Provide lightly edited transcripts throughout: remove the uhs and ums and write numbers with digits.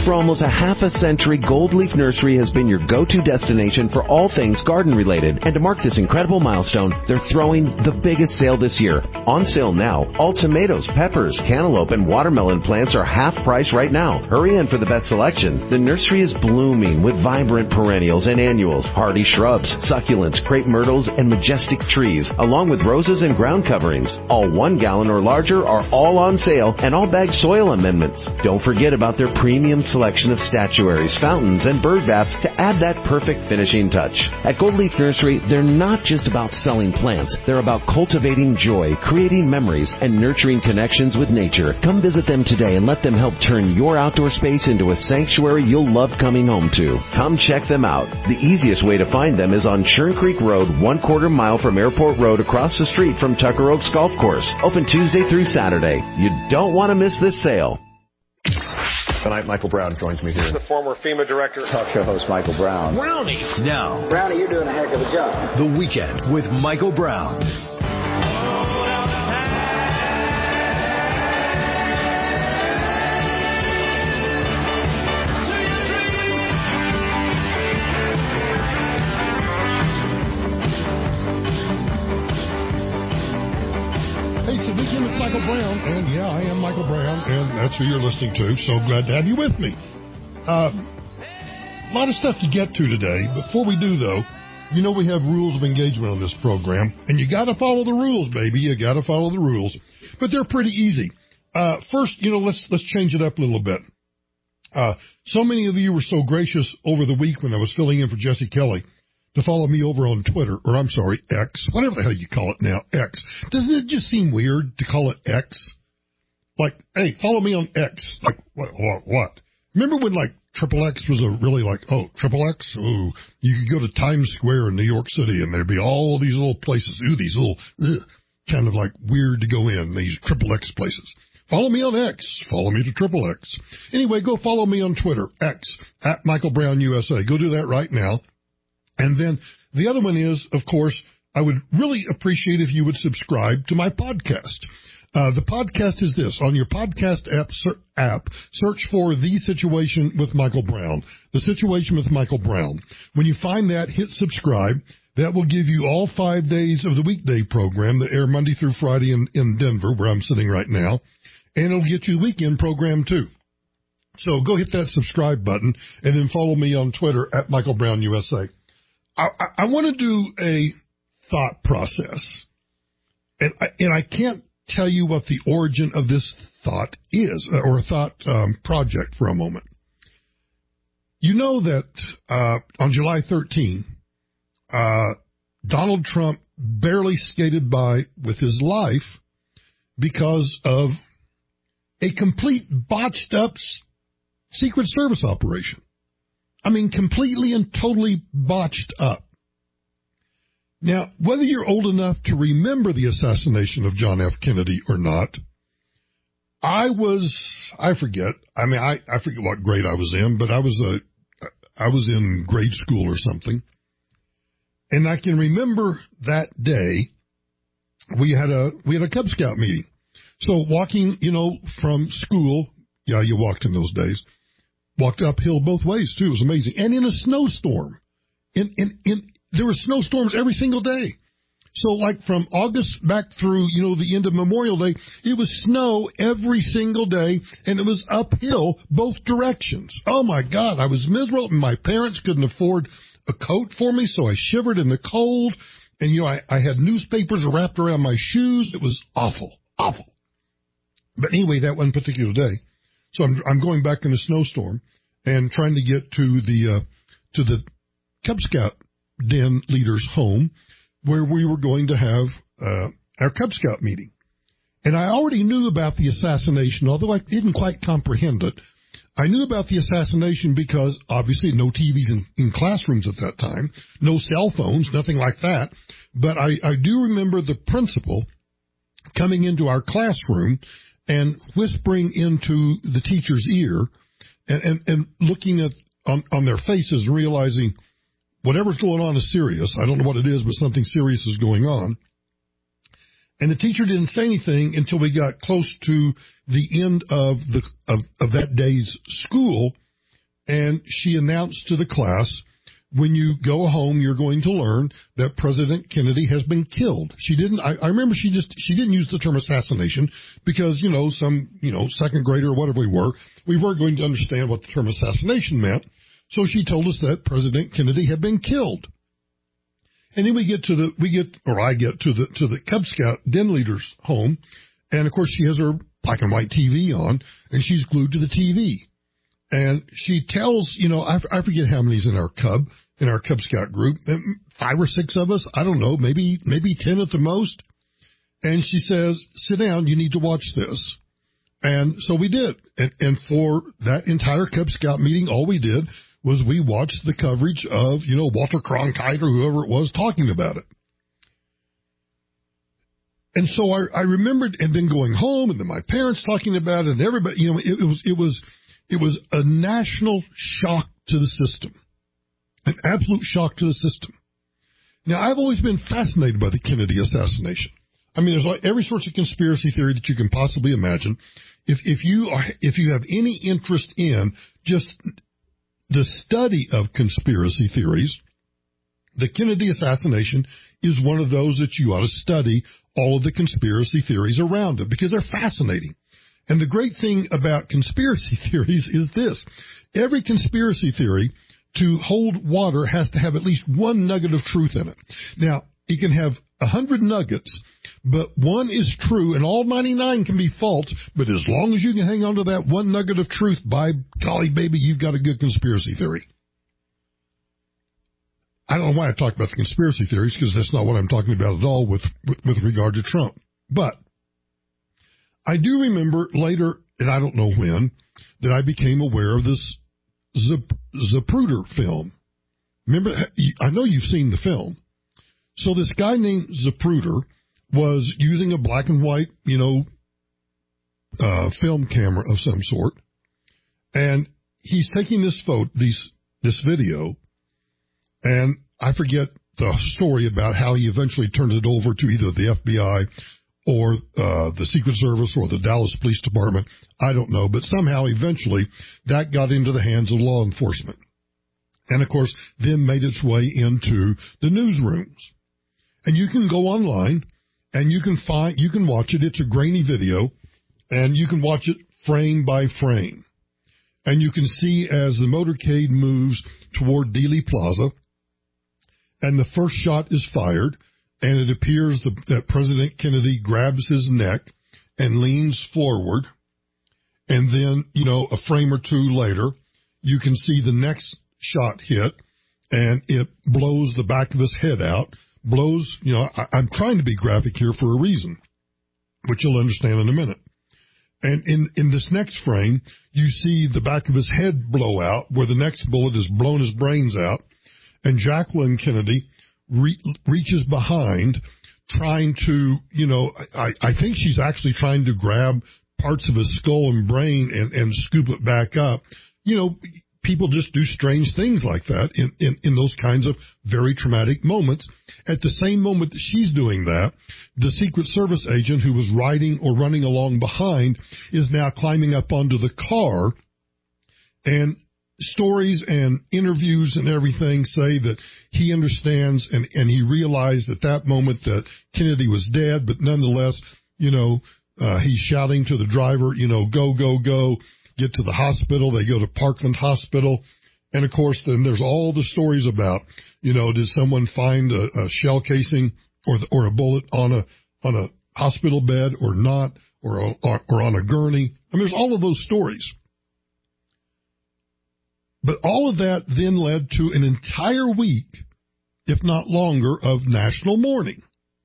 For almost a half a century, Gold Leaf Nursery has been your go-to destination for all things garden-related. And to mark this incredible milestone, they're throwing the biggest sale this year. On sale now, all tomatoes, peppers, cantaloupe, and watermelon plants are half price right now. Hurry in for the best selection. The nursery is blooming with vibrant perennials and annuals, hardy shrubs, succulents, crepe myrtles, and majestic trees, along with roses and ground coverings. All 1 gallon or larger are all on sale, and all bag soil amendments. Don't forget about their premium selection of statuaries, fountains, and bird baths to add that perfect finishing touch. At Gold Leaf Nursery, they're not just about selling plants. They're about cultivating joy, creating memories, and nurturing connections with nature. Come visit them today and let them help turn your outdoor space into a sanctuary you'll love coming home to. Come check them out. The easiest way to find them is on Churn Creek Road, 1/4 mile from Airport Road across the street from Tucker Oaks Golf Course. Open Tuesday through Saturday. You don't want to miss this sale. Tonight, Michael Brown joins me here. The former FEMA director. Talk show host Michael Brown. Brownie. Now. Brownie, you're doing a heck of a job. The Weekend with Michael Brown. Weekend with Michael Brown, and yeah, I am Michael Brown, and that's who you're listening to. So glad to have you with me. A lot of stuff to get to today. Before we do, though, you know we have rules of engagement on this program, and you got to follow the rules, baby. You got to follow the rules, but they're pretty easy. First, let's change it up a little bit. So many of you were so gracious over the week when I was filling in for Jesse Kelly to follow me over on Twitter, or I'm sorry, X, whatever the hell you call it now, X. Doesn't it just seem weird to call it X? Like, hey, follow me on X. Like, what? Remember when, like, XXX was really like, oh, XXX? Ooh, you could go to Times Square in New York City, and there'd be all these little places, these little, kind of like weird to go in, these XXX places. Follow me on X. Follow me to XXX. Anyway, go follow me on Twitter, X, at Michael Brown USA. Go do that right now. And then the other one is, of course, I would really appreciate if you would subscribe to my podcast. The podcast is this. On your podcast app, search for The Situation with Michael Brown. The Situation with Michael Brown. When you find that, hit subscribe. That will give you all 5 days of the weekday program that air Monday through Friday in Denver, where I'm sitting right now. And it'll get you the weekend program, too. So go hit that subscribe button and then follow me on Twitter at Michael Brown USA. I want to do a thought process, and I can't tell you what the origin of this thought is, or a thought project for a moment. You know that on July 13, Donald Trump barely skated by with his life because of a complete botched up Secret Service operation. I mean, completely and totally botched up. Now, whether you're old enough to remember the assassination of John F. Kennedy or not, I forget what grade I was in, but I was in grade school or something. And I can remember that day we had a Cub Scout meeting. So walking, from school, yeah, you walked in those days. Walked uphill both ways, too. It was amazing. And in a snowstorm. There were snowstorms every single day. So, like, from August back through, the end of Memorial Day, it was snow every single day, and it was uphill both directions. Oh, my God, I was miserable, and my parents couldn't afford a coat for me, so I shivered in the cold, and, I had newspapers wrapped around my shoes. It was awful, awful. But anyway, that one particular day. So I'm going back in a snowstorm and trying to get to the Cub Scout den leader's home where we were going to have our Cub Scout meeting. And I already knew about the assassination, although I didn't quite comprehend it. I knew about the assassination because obviously no TVs in classrooms at that time, no cell phones, nothing like that. But I do remember the principal coming into our classroom and whispering into the teacher's ear and looking at on their faces and realizing whatever's going on is serious. I don't know what it is, but something serious is going on. And the teacher didn't say anything until we got close to the end of that day's school. and she announced to the class, when you go home, you're going to learn that President Kennedy has been killed. She didn't, I remember she didn't use the term assassination because, some second grader or whatever we weren't going to understand what the term assassination meant. So she told us that President Kennedy had been killed. And then I get to the Cub Scout den leader's home. And of course she has her black and white TV on and she's glued to the TV. And she tells, I forget how many's in our Cub Scout group, 5 or 6 of us. I don't know, maybe 10 at the most. And she says, sit down, you need to watch this. And so we did. And for that entire Cub Scout meeting, all we did was we watched the coverage of, Walter Cronkite or whoever it was talking about it. And so I remembered, and then going home, and then my parents talking about it, and everybody, it was a national shock to the system, an absolute shock to the system. Now, I've always been fascinated by the Kennedy assassination. I mean, there's every sort of conspiracy theory that you can possibly imagine. If you have any interest in just the study of conspiracy theories, the Kennedy assassination is one of those that you ought to study all of the conspiracy theories around it because they're fascinating. And the great thing about conspiracy theories is this. Every conspiracy theory to hold water has to have at least one nugget of truth in it. Now, it can have 100 nuggets, but one is true and all 99 can be false, but as long as you can hang on to that one nugget of truth, by golly, baby, you've got a good conspiracy theory. I don't know why I talk about the conspiracy theories because that's not what I'm talking about at all with regard to Trump. But I do remember later, and I don't know when, that I became aware of this Zapruder film. Remember, I know you've seen the film. So this guy named Zapruder was using a black and white, film camera of some sort, and he's taking this video, and I forget the story about how he eventually turned it over to either the FBI or the Secret Service or the Dallas Police Department. I don't know, but somehow eventually that got into the hands of law enforcement. And of course, then made its way into the newsrooms. And you can go online and you can watch it. It's a grainy video and you can watch it frame by frame. And you can see as the motorcade moves toward Dealey Plaza and the first shot is fired, and it appears that President Kennedy grabs his neck and leans forward. And then, a frame or two later, you can see the next shot hit, and it blows the back of his head out. I'm trying to be graphic here for a reason, which you'll understand in a minute. And in this next frame, you see the back of his head blow out, where the next bullet has blown his brains out. And Jacqueline Kennedy reaches behind, trying to, I think she's actually trying to grab parts of his skull and brain and scoop it back up. People just do strange things like that in those kinds of very traumatic moments. At the same moment that she's doing that, the Secret Service agent who was riding or running along behind is now climbing up onto the car, and stories and interviews and everything say that he understands and he realized at that moment that Kennedy was dead, but nonetheless, he's shouting to the driver, go, go, go, get to the hospital. They go to Parkland Hospital. And of course, then there's all the stories about, did someone find a shell casing or a bullet on a hospital bed or not, or on a gurney. I mean, there's all of those stories. But all of that then led to an entire week, if not longer, of national mourning.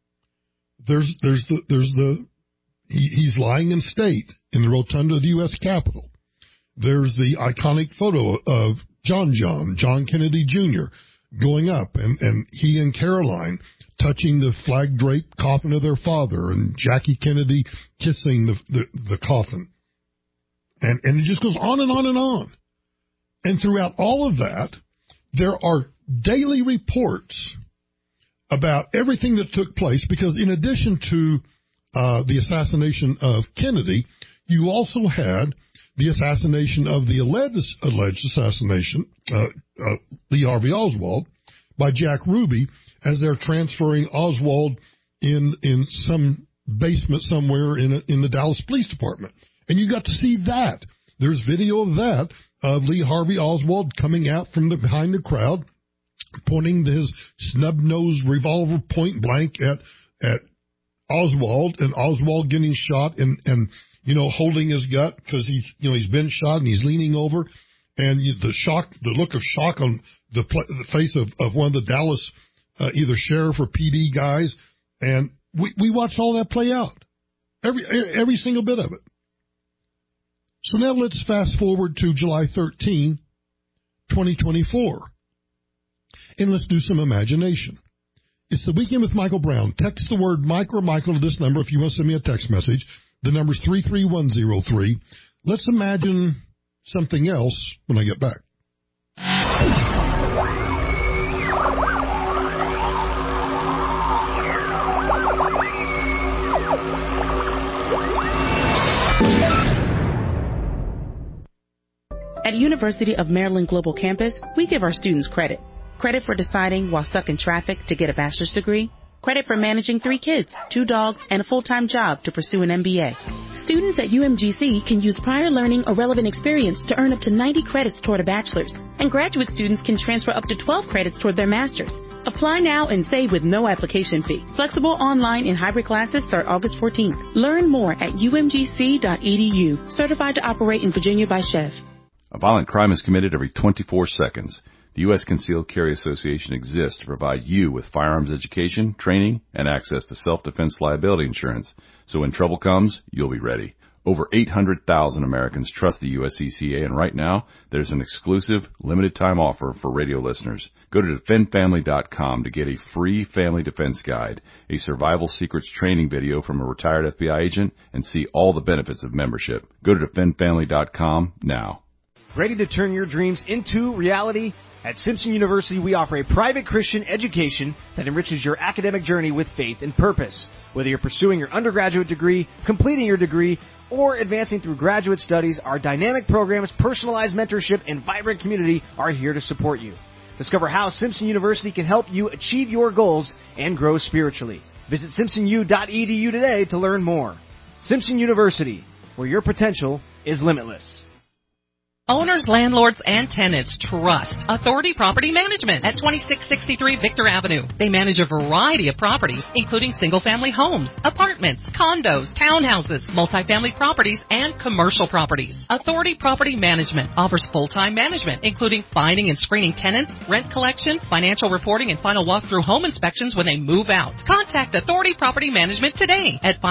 He's lying in state in the rotunda of the U.S. Capitol. There's the iconic photo of John Kennedy Jr. going up, and he and Caroline touching the flag-draped coffin of their father, and Jackie Kennedy kissing the coffin. And it just goes on and on and on. And throughout all of that, there are daily reports about everything that took place, because in addition to the assassination of Kennedy, you also had the assassination of the alleged assassination, Lee Harvey Oswald, by Jack Ruby, as they're transferring Oswald in some basement somewhere in the Dallas Police Department. And you got to see that. There's video of that, of Lee Harvey Oswald coming out from behind the crowd, pointing his snub-nosed revolver point blank at Oswald, and Oswald getting shot and holding his gut because he's been shot and he's leaning over, and the look of shock on the face of one of the Dallas either sheriff or PD guys, and we watched all that play out, every single bit of it. So now let's fast forward to July 13, 2024, and let's do some imagination. It's the Weekend with Michael Brown. Text the word Mike or Michael to this number if you want to send me a text message. The number's 33103. Let's imagine something else when I get back. At University of Maryland Global Campus, we give our students credit. Credit for deciding while stuck in traffic to get a bachelor's degree. Credit for managing 3 kids, 2 dogs, and a full-time job to pursue an MBA. Students at UMGC can use prior learning or relevant experience to earn up to 90 credits toward a bachelor's. And graduate students can transfer up to 12 credits toward their master's. Apply now and save with no application fee. Flexible online and hybrid classes start August 14th. Learn more at umgc.edu. Certified to operate in Virginia by Chev. A violent crime is committed every 24 seconds. The U.S. Concealed Carry Association exists to provide you with firearms education, training, and access to self-defense liability insurance. So when trouble comes, you'll be ready. Over 800,000 Americans trust the USCCA, and right now, there's an exclusive, limited-time offer for radio listeners. Go to defendfamily.com to get a free family defense guide, a survival secrets training video from a retired FBI agent, and see all the benefits of membership. Go to defendfamily.com now. Ready to turn your dreams into reality? At Simpson University, we offer a private Christian education that enriches your academic journey with faith and purpose. Whether you're pursuing your undergraduate degree, completing your degree, or advancing through graduate studies, our dynamic programs, personalized mentorship, and vibrant community are here to support you. Discover how Simpson University can help you achieve your goals and grow spiritually. Visit simpsonu.edu today to learn more. Simpson University, where your potential is limitless. Owners, landlords, and tenants trust Authority Property Management at 2663 Victor Avenue. They manage a variety of properties, including single-family homes, apartments, condos, townhouses, multifamily properties, and commercial properties. Authority Property Management offers full-time management, including finding and screening tenants, rent collection, financial reporting, and final walkthrough home inspections when they move out. Contact Authority Property Management today at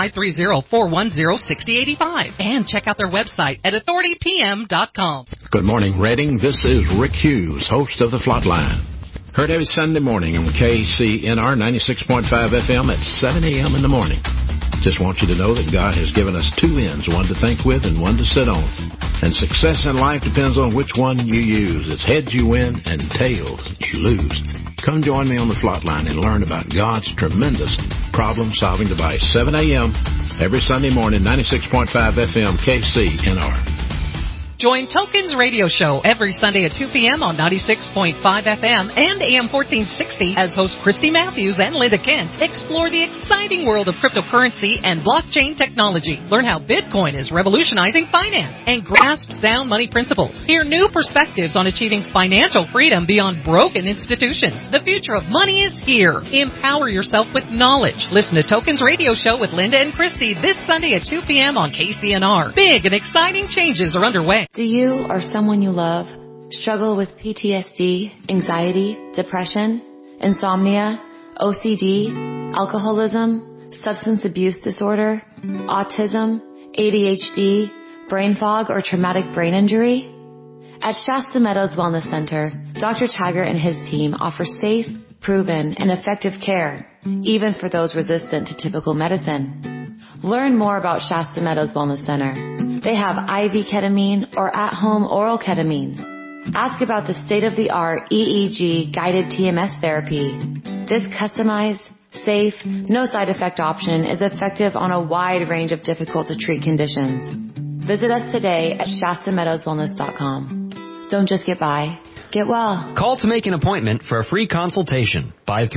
530-410-6085 and check out their website at authoritypm.com. Good morning, Reading. This is Rick Hughes, host of The Flatline. Heard every Sunday morning on KCNR 96.5 FM at 7 a.m. in the morning. Just want you to know that God has given us 2 ends, one to think with and one to sit on. And success in life depends on which one you use. It's heads you win and tails you lose. Come join me on The Flatline and learn about God's tremendous problem-solving device. 7 a.m. every Sunday morning, 96.5 FM, KCNR. Join Tokens Radio Show every Sunday at 2 p.m. on 96.5 FM and AM 1460 as hosts Christy Matthews and Linda Kent explore the exciting world of cryptocurrency and blockchain technology. Learn how Bitcoin is revolutionizing finance and grasp sound money principles. Hear new perspectives on achieving financial freedom beyond broken institutions. The future of money is here. Empower yourself with knowledge. Listen to Tokens Radio Show with Linda and Christy this Sunday at 2 p.m. on KCNR. Big and exciting changes are underway. Do you or someone you love struggle with PTSD, anxiety, depression, insomnia, OCD, alcoholism, substance abuse disorder, autism, ADHD, brain fog, or traumatic brain injury? At Shasta Meadows Wellness Center, Dr. Taggart and his team offer safe, proven, and effective care, even for those resistant to typical medicine. Learn more about Shasta Meadows Wellness Center. They have IV ketamine or at-home oral ketamine. Ask about the state-of-the-art EEG guided TMS therapy. This customized, safe, no side effect option is effective on a wide range of difficult to treat conditions. Visit us today at ShastaMeadowsWellness.com. Don't just get by. Get well. Call to make an appointment for a free consultation.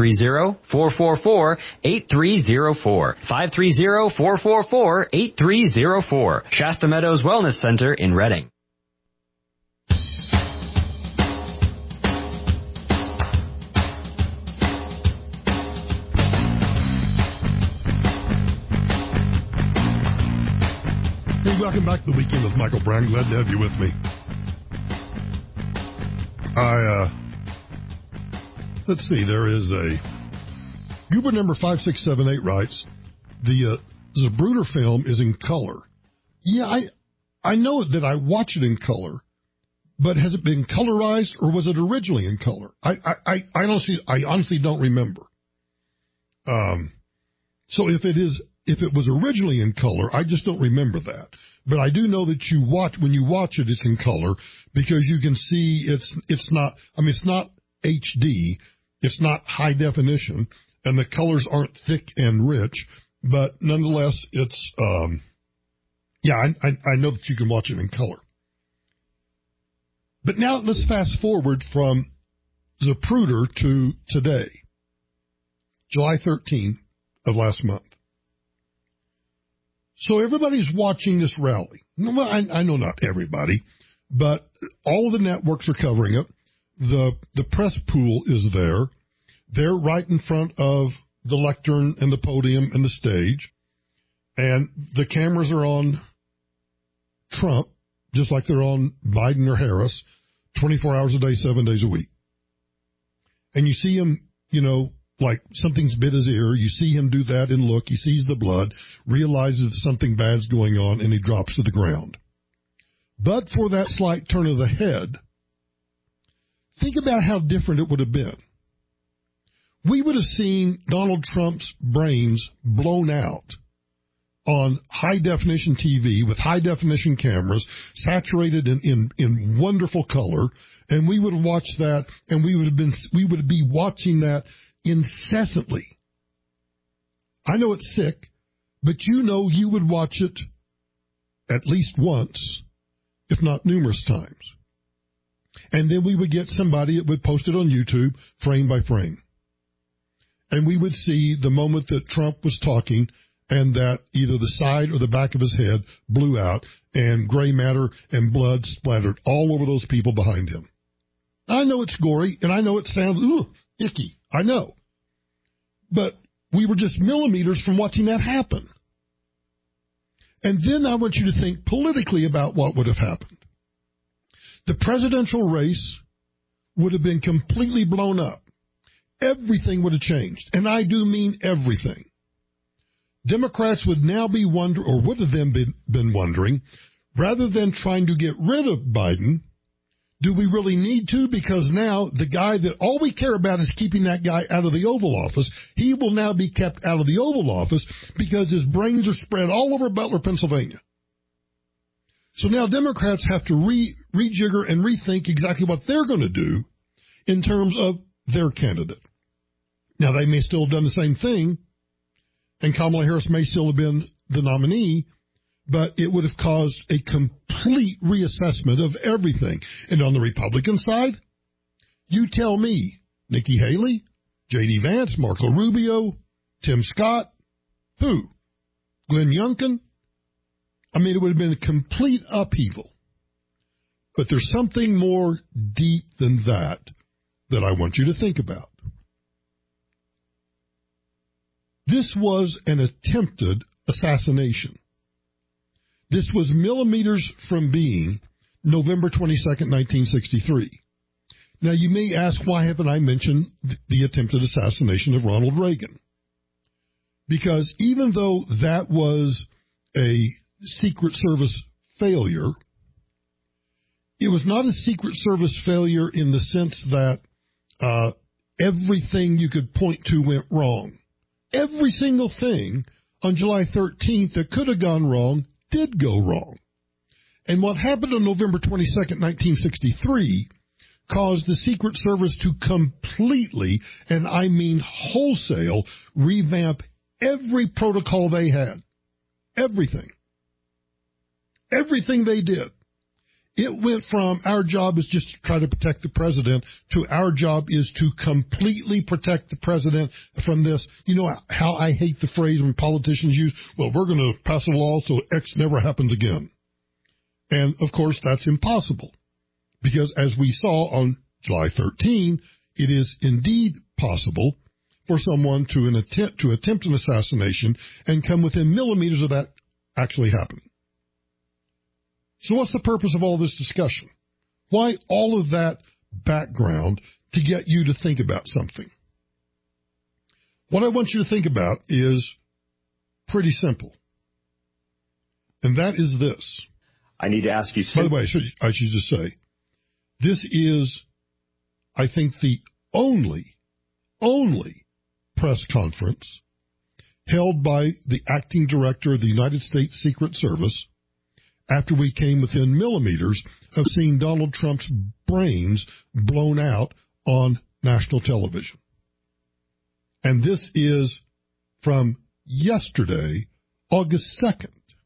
530-444-8304. 530-444-8304. Shasta Meadows Wellness Center in Reading. Hey, welcome back to the Weekend with Michael Brown. Glad to have you with me. Let's see, there is a Goober number 5678 writes, the Zapruder film is in color. Yeah, I know that I watch it in color, but has it been colorized or was it originally in color? I honestly don't remember. So if it was originally in color, I just don't remember that. But I do know that when you watch it, it's in color because you can see it's not HD, it's not high definition, and the colors aren't thick and rich, but nonetheless, it's, I know that you can watch it in color. But now let's fast forward from Zapruder to today, July 13th of last month. So everybody's watching this rally. Well, I know not everybody, but all of the networks are covering it. The press pool is there. They're right in front of the lectern and the podium and the stage. And the cameras are on Trump, just like they're on Biden or Harris, 24 hours a day, 7 days a week. And you see him, like something's bit his ear. You see him do that and look. He sees the blood, realizes that something bad's going on, and he drops to the ground. But for that slight turn of the head, think about how different it would have been. We would have seen Donald Trump's brains blown out on high-definition TV with high-definition cameras, saturated in wonderful color, and we would have watched that, and we would be watching that incessantly. I know it's sick, but you would watch it at least once, if not numerous times. And then we would get somebody that would post it on YouTube frame by frame. And we would see the moment that Trump was talking and that either the side or the back of his head blew out and gray matter and blood splattered all over those people behind him. I know it's gory and I know it sounds icky. I know. But we were just millimeters from watching that happen. And then I want you to think politically about what would have happened. The presidential race would have been completely blown up. Everything would have changed. And I do mean everything. Democrats would now be wondering, or would have then been wondering, rather than trying to get rid of Biden, do we really need to? Because now the guy that all we care about is keeping that guy out of the Oval Office. He will now be kept out of the Oval Office because his brains are spread all over Butler, Pennsylvania. So now Democrats have to rejigger and rethink exactly what they're going to do in terms of their candidate. Now, they may still have done the same thing, and Kamala Harris may still have been the nominee, but it would have caused a complete reassessment of everything. And on the Republican side, you tell me, Nikki Haley, J.D. Vance, Marco Rubio, Tim Scott, who? Glenn Youngkin? I mean, it would have been a complete upheaval. But there's something more deep than that I want you to think about. This was an attempted assassination. This was millimeters from being November 22nd, 1963. Now, you may ask, why haven't I mentioned the attempted assassination of Ronald Reagan? Because even though that was a Secret Service failure, it was not a Secret Service failure in the sense that everything you could point to went wrong. Every single thing on July 13th that could have gone wrong did go wrong. And what happened on November 22nd, 1963, caused the Secret Service to completely, and I mean wholesale, revamp every protocol they had. Everything. everything they did. It went from our job is just to try to protect the president to our job is to completely protect the president from this. You know how I hate the phrase when politicians use, well, we're going to pass a law so X never happens again. And, of course, that's impossible because, as we saw on July 13, it is indeed possible for someone to attempt an assassination and come within millimeters of that actually happening. So what's the purpose of all this discussion? Why all of that background to get you to think about something? What I want you to think about is pretty simple. And that is this. I need to ask you... By the way, I should just say, this is, I think, the only press conference held by the acting director of the United States Secret Service after we came within millimeters of seeing Donald Trump's brains blown out on national television. And this is from yesterday, August 2nd.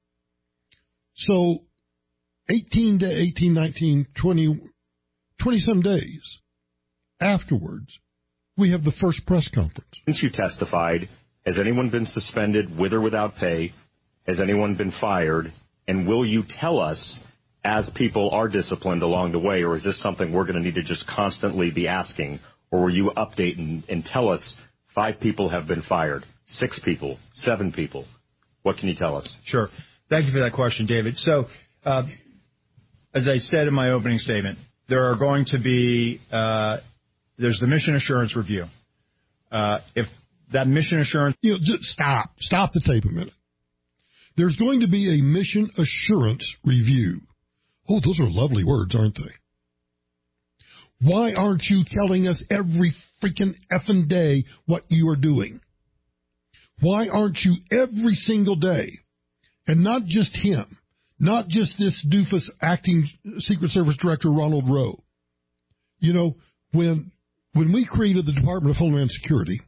So 18, 19, 20-some days afterwards, we have the first press conference. Since you testified, has anyone been suspended with or without pay? Has anyone been fired? And will you tell us as people are disciplined along the way, or is this something we're going to need to just constantly be asking? Or will you update and tell us 5 people have been fired, 6 people, 7 people? What can you tell us? Sure. Thank you for that question, David. So, as I said in my opening statement, there are going to be there's the mission assurance review. If that mission assurance... just stop the tape a minute. There's going to be a mission assurance review. Oh, those are lovely words, aren't they? Why aren't you telling us every freaking effing day what you are doing? Why aren't you every single day, and not just him, not just this doofus acting Secret Service Director Ronald Rowe? You know, when we created the Department of Homeland Security,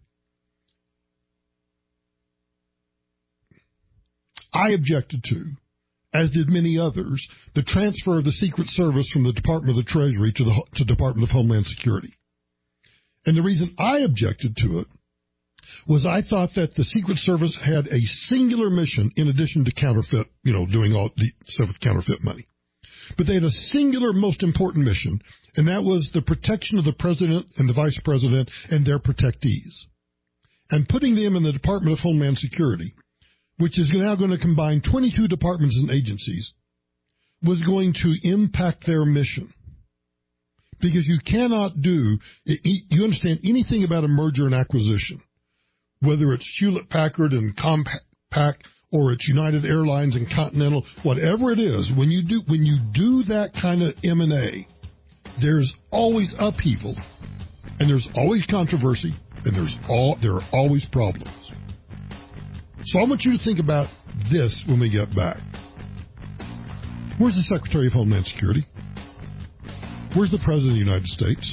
I objected to, as did many others, the transfer of the Secret Service from the Department of the Treasury to the Department of Homeland Security. And the reason I objected to it was I thought that the Secret Service had a singular mission in addition to counterfeit, doing all the stuff with counterfeit money. But they had a singular, most important mission, and that was the protection of the President and the Vice President and their protectees. And putting them in the Department of Homeland Security, which is now going to combine 22 departments and agencies, was going to impact their mission. Because you cannot you understand anything about a merger and acquisition, whether it's Hewlett-Packard and Compaq or it's United Airlines and Continental, whatever it is, when you do that kind of M&A, there's always upheaval, and there's always controversy, and there are always problems. So I want you to think about this when we get back. Where's the Secretary of Homeland Security? Where's the President of the United States?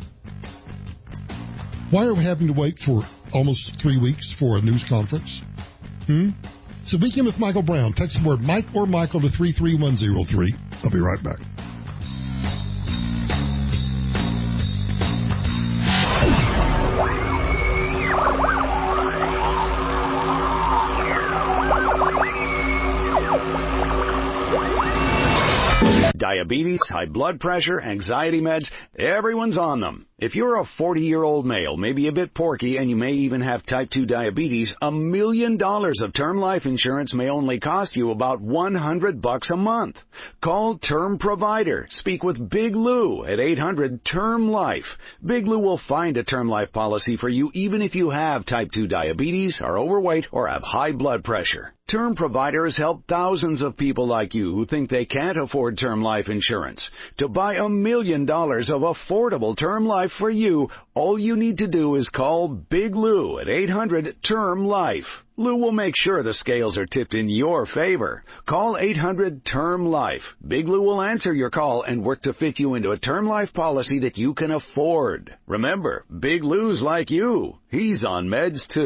Why are we having to wait for almost 3 weeks for a news conference? So begin with Michael Brown. Text the word Mike or Michael to 33103. I'll be right back. Diabetes, high blood pressure, anxiety meds, everyone's on them. If you're a 40-year-old male, maybe a bit porky, and you may even have type 2 diabetes, $1 million of term life insurance may only cost you about $100 a month. Call Term Provider. Speak with Big Lou at 800-TERM-LIFE. Big Lou will find a term life policy for you even if you have type 2 diabetes, are overweight, or have high blood pressure. Term Provider has helped thousands of people like you who think they can't afford term life insurance. To buy $1 million of affordable term life for you, all you need to do is call Big Lou at 800-TERM-LIFE. Lou will make sure the scales are tipped in your favor. Call 800-TERM-LIFE. Big Lou will answer your call and work to fit you into a term life policy that you can afford. Remember, Big Lou's like you. He's on meds too.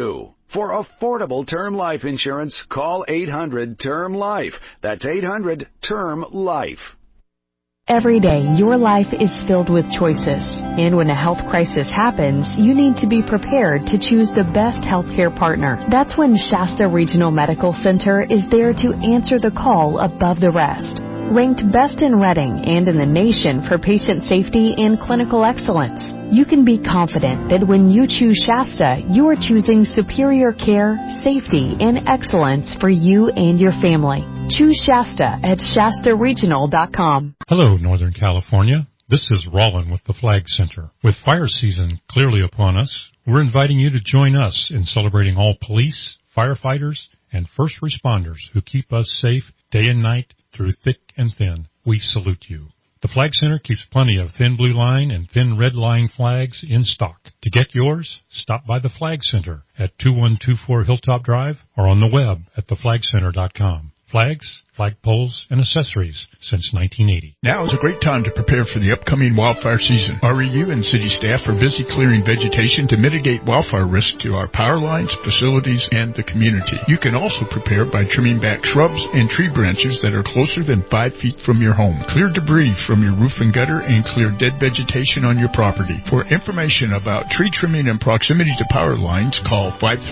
For affordable term life insurance, call 800-TERM-LIFE. That's 800-TERM-LIFE. Every day, your life is filled with choices. And when a health crisis happens, you need to be prepared to choose the best healthcare partner. That's when Shasta Regional Medical Center is there to answer the call above the rest. Ranked best in Reading and in the nation for patient safety and clinical excellence, you can be confident that when you choose Shasta, you are choosing superior care, safety, and excellence for you and your family. Choose Shasta at ShastaRegional.com. Hello, Northern California. This is Rollin with the Flag Center. With fire season clearly upon us, we're inviting you to join us in celebrating all police, firefighters, and first responders who keep us safe day and night through thick and thin. We salute you. The Flag Center keeps plenty of thin blue line and thin red line flags in stock. To get yours, stop by the Flag Center at 2124 Hilltop Drive or on the web at theflagcenter.com. Flags, flagpoles, and accessories since 1980. Now is a great time to prepare for the upcoming wildfire season. REU and city staff are busy clearing vegetation to mitigate wildfire risk to our power lines, facilities, and the community. You can also prepare by trimming back shrubs and tree branches that are closer than 5 feet from your home. Clear debris from your roof and gutter and clear dead vegetation on your property. For information about tree trimming and proximity to power lines, call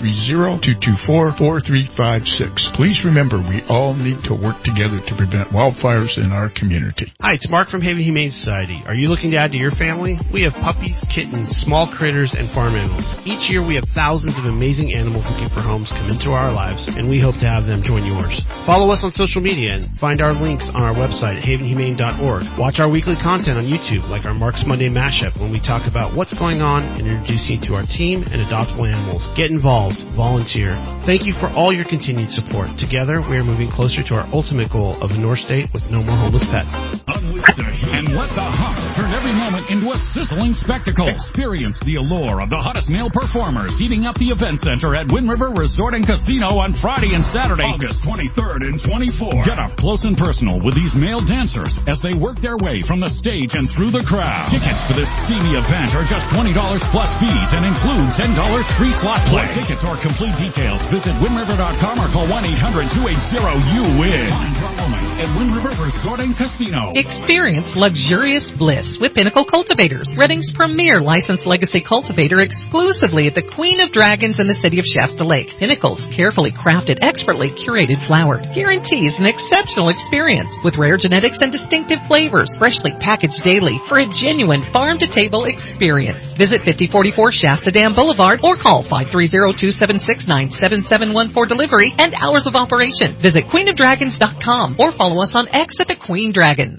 530-224-4356. Please remember, we all need to work together to prevent wildfires in our community. Hi, it's Mark from Haven Humane Society. Are you looking to add to your family? We have puppies, kittens, small critters, and farm animals. Each year we have thousands of amazing animals looking for homes come into our lives, and we hope to have them join yours. Follow us on social media and find our links on our website at havenhumane.org. Watch our weekly content on YouTube, like our Mark's Monday Mashup, when we talk about what's going on and introduce you to our team and adoptable animals. Get involved. Volunteer. Thank you for all your continued support. Together, we are moving closer to our ultimate goal of a North State with no more homeless pets. Unleash the heat and let the hot turn every moment into a sizzling spectacle. Experience the allure of the hottest male performers heating up the event center at Wind River Resort and Casino on Friday and Saturday, August 23rd and 24th. Get up close and personal with these male dancers as they work their way from the stage and through the crowd. Tickets for this steamy event are just $20 plus fees and include $10 free slot play. For tickets or complete details, visit windriver.com or call 1-800-280-YOU-WIN. Find your woman at Wind River Resort and Casino. Experience luxurious bliss with Pinnacle Cultivators, Reading's premier licensed legacy cultivator, exclusively at the Queen of Dragons in the city of Shasta Lake. Pinnacle's carefully crafted, expertly curated flower guarantees an exceptional experience with rare genetics and distinctive flavors, freshly packaged daily for a genuine farm-to-table experience. Visit 5044 Shasta Dam Boulevard or call 530-276-9771 for delivery and hours of operation. Visit queenofdragons.com or follow us on X at the Queen Dragons.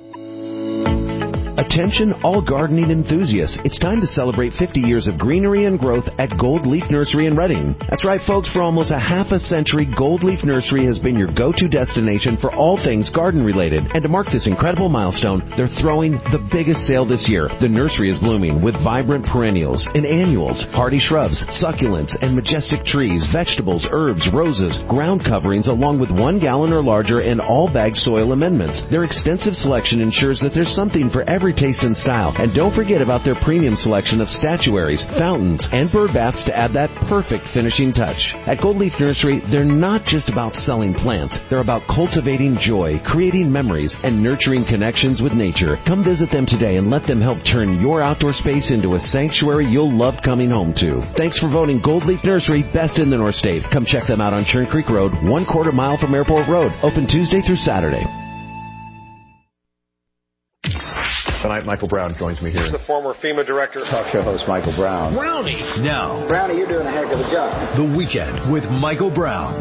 Attention all gardening enthusiasts. It's time to celebrate 50 years of greenery and growth at Gold Leaf Nursery in Reading. That's right, folks. For almost a half a century, Gold Leaf Nursery has been your go-to destination for all things garden-related. And to mark this incredible milestone, they're throwing the biggest sale this year. The nursery is blooming with vibrant perennials and annuals, hardy shrubs, succulents, and majestic trees, vegetables, herbs, roses, ground coverings, along with 1 gallon or larger and all bag soil amendments. Their extensive selection ensures that there's something for every taste and style. And don't forget about their premium selection of statuaries, fountains, and bird baths to add that perfect finishing touch. At Gold Leaf Nursery, they're not just about selling plants. They're about cultivating joy, creating memories, and nurturing connections with nature. Come visit them today and let them help turn your outdoor space into a sanctuary you'll love coming home to. Thanks for voting Gold Leaf Nursery best in the North State. Come check them out on Churn Creek Road, 1/4 mile from Airport Road. Open Tuesday through Saturday. Tonight, Michael Brown joins me here. He's the former FEMA director. Talk show host Michael Brown. Brownie. Now, Brownie, you're doing a heck of a job. The Weekend with Michael Brown.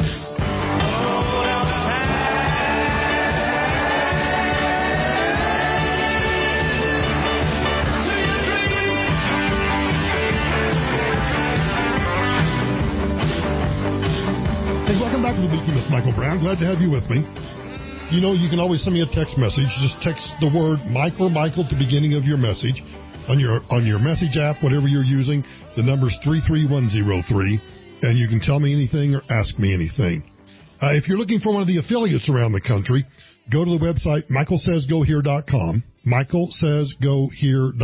Hey, welcome back to The Weekend with Michael Brown. Glad to have you with me. You know, you can always send me a text message. Just text the word Mike or Michael at the beginning of your message on your message app, whatever you're using. The number's 33103, and you can tell me anything or ask me anything. If you're looking for one of the affiliates around the country, go to the website michaelsaysgohere.com.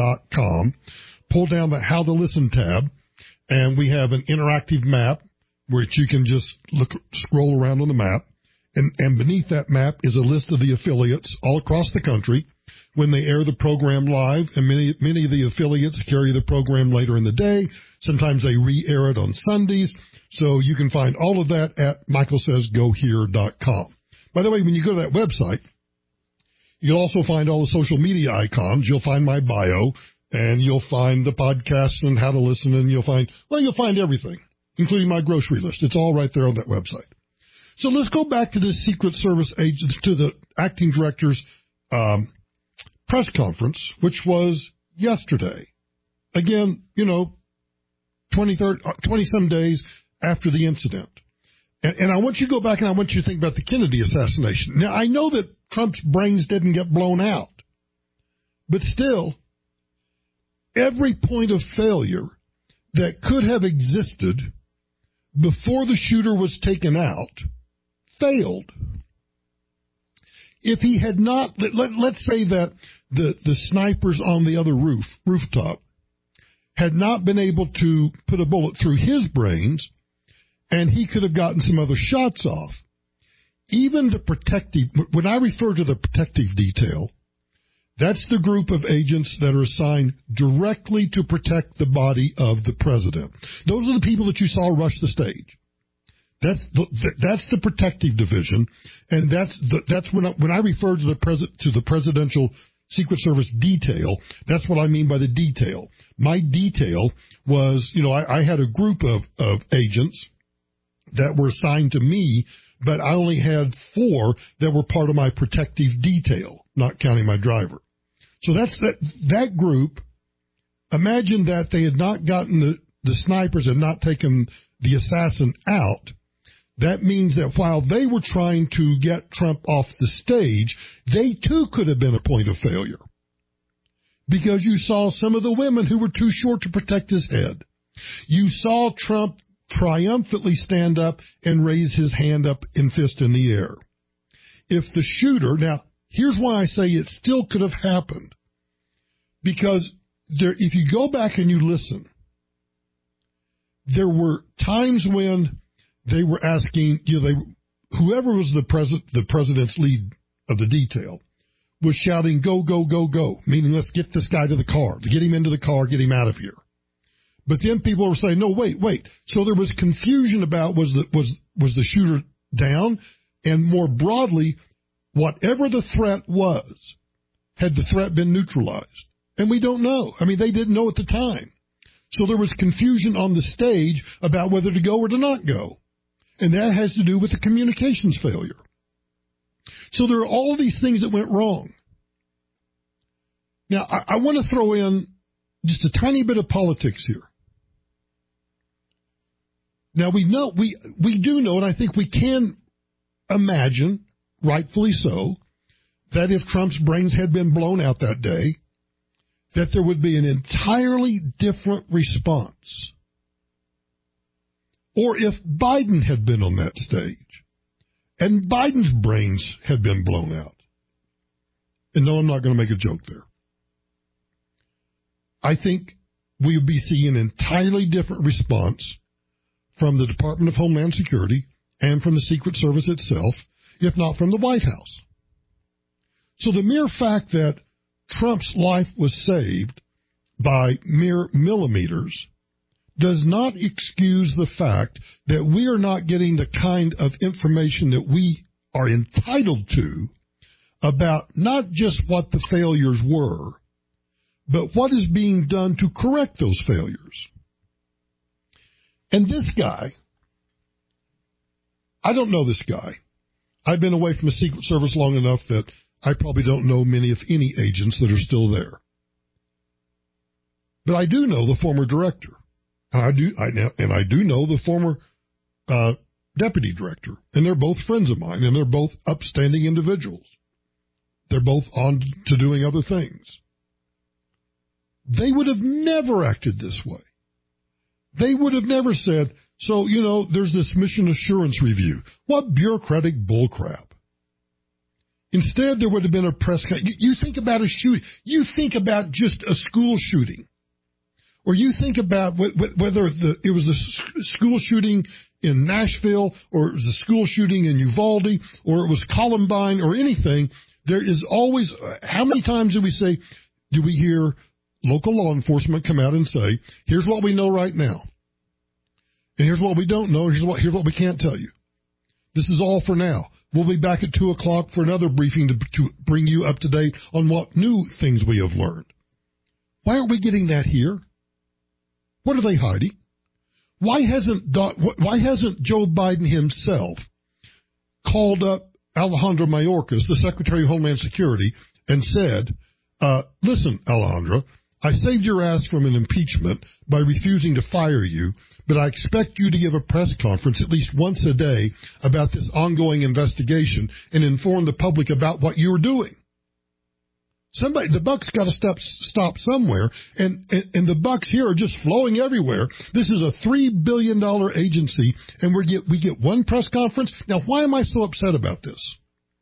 michaelsaysgohere.com. Pull down the How to Listen tab, and we have an interactive map which you can just scroll around on the map. And beneath that map is a list of the affiliates all across the country when they air the program live. And many of the affiliates carry the program later in the day. Sometimes they re-air it on Sundays. So you can find all of that at michaelsaysgohere.com. By the way, when you go to that website, you'll also find all the social media icons. You'll find my bio, and you'll find the podcasts and how to listen, and you'll find everything, including my grocery list. It's all right there on that website. So let's go back to the Secret Service agents, to the acting director's press conference, which was yesterday. Again, 20-some days after the incident. And I want you to go back and I want you to think about the Kennedy assassination. Now, I know that Trump's brains didn't get blown out, but still, every point of failure that could have existed before the shooter was taken out failed. If he had not, let's say that the snipers on the other rooftop had not been able to put a bullet through his brains, and he could have gotten some other shots off. Even the protective, when I refer to the protective detail, that's the group of agents that are assigned directly to protect the body of the president. Those are the people that you saw rush the stage. That's the protective division, and that's when I refer to the presidential Secret Service detail. That's what I mean by the detail. My detail was, I had a group of agents that were assigned to me, but I only had 4 that were part of my protective detail, not counting my driver. So that's that group. Imagine that they had not gotten the snipers had not taken the assassin out. That means that while they were trying to get Trump off the stage, they too could have been a point of failure. Because you saw some of the women who were too short to protect his head. You saw Trump triumphantly stand up and raise his hand up and fist in the air. If the shooter, now here's why I say it still could have happened. Because if you go back and you listen, there were times when they were asking, whoever was the president's lead of the detail was shouting, go, go, go, go, meaning let's get this guy to the car, to get him into the car, get him out of here. But then people were saying, no, wait. So there was confusion about was the shooter down, and more broadly, whatever the threat was, had the threat been neutralized? And we don't know. I mean, they didn't know at the time. So there was confusion on the stage about whether to go or to not go. And that has to do with the communications failure. So there are all these things that went wrong. Now, I want to throw in just a tiny bit of politics here. Now, we do know, and I think we can imagine, rightfully so, that if Trump's brains had been blown out that day, that there would be an entirely different response. Or if Biden had been on that stage, and Biden's brains had been blown out. And no, I'm not going to make a joke there. I think we would be seeing an entirely different response from the Department of Homeland Security and from the Secret Service itself, if not from the White House. So the mere fact that Trump's life was saved by mere millimeters does not excuse the fact that we are not getting the kind of information that we are entitled to about not just what the failures were, but what is being done to correct those failures. And this guy, I don't know this guy. I've been away from the Secret Service long enough that I probably don't know many, if any, agents that are still there. But I do know the former director. And I do know the former deputy director. And they're both friends of mine, and they're both upstanding individuals. They're both on to doing other things. They would have never acted this way. They would have never said, so, there's this mission assurance review. What bureaucratic bullcrap. Instead, there would have been a press conference. You think about a shooting. You think about just a school shooting. Or you think about whether it was a school shooting in Nashville, or it was a school shooting in Uvalde, or it was Columbine, or anything, there is always, how many times do we hear local law enforcement come out and say, here's what we know right now, and here's what we don't know, and here's what we can't tell you. This is all for now. We'll be back at 2 o'clock for another briefing to bring you up to date on what new things we have learned. Why aren't we getting that here? What are they hiding? Why hasn't Joe Biden himself called up Alejandro Mayorkas, the Secretary of Homeland Security, and said, listen, Alejandro, I saved your ass from an impeachment by refusing to fire you, but I expect you to give a press conference at least once a day about this ongoing investigation and inform the public about what you're doing. The buck's got to stop somewhere, and the bucks here are just flowing everywhere. This is a $3 billion agency, and we get one press conference. Now, why am I so upset about this?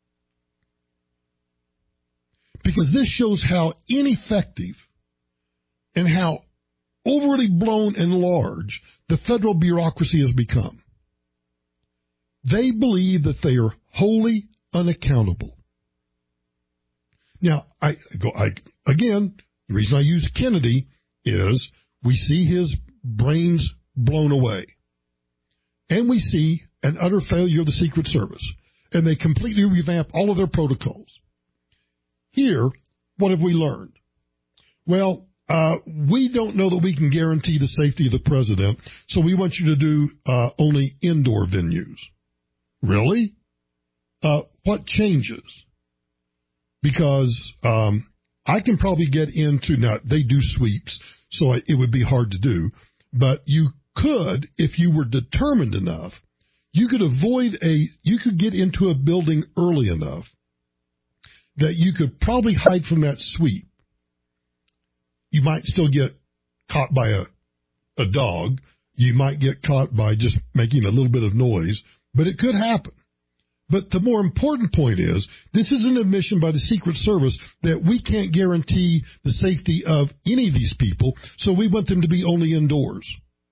Because this shows how ineffective and how overly blown and large the federal bureaucracy has become. They believe that they are wholly unaccountable. Now, again, the reason I use Kennedy is we see his brains blown away. And we see an utter failure of the Secret Service. And they completely revamp all of their protocols. Here, what have we learned? Well, we don't know that we can guarantee the safety of the president, so we want you to do only indoor venues. Really? What changes? Because I can probably get into, now they do sweeps, so it would be hard to do, but you could, if you were determined enough, you could get into a building early enough that you could probably hide from that sweep. You might still get caught by a dog. You might get caught by just making a little bit of noise, but it could happen. But the more important point is, this is an admission by the Secret Service that we can't guarantee the safety of any of these people, so we want them to be only indoors.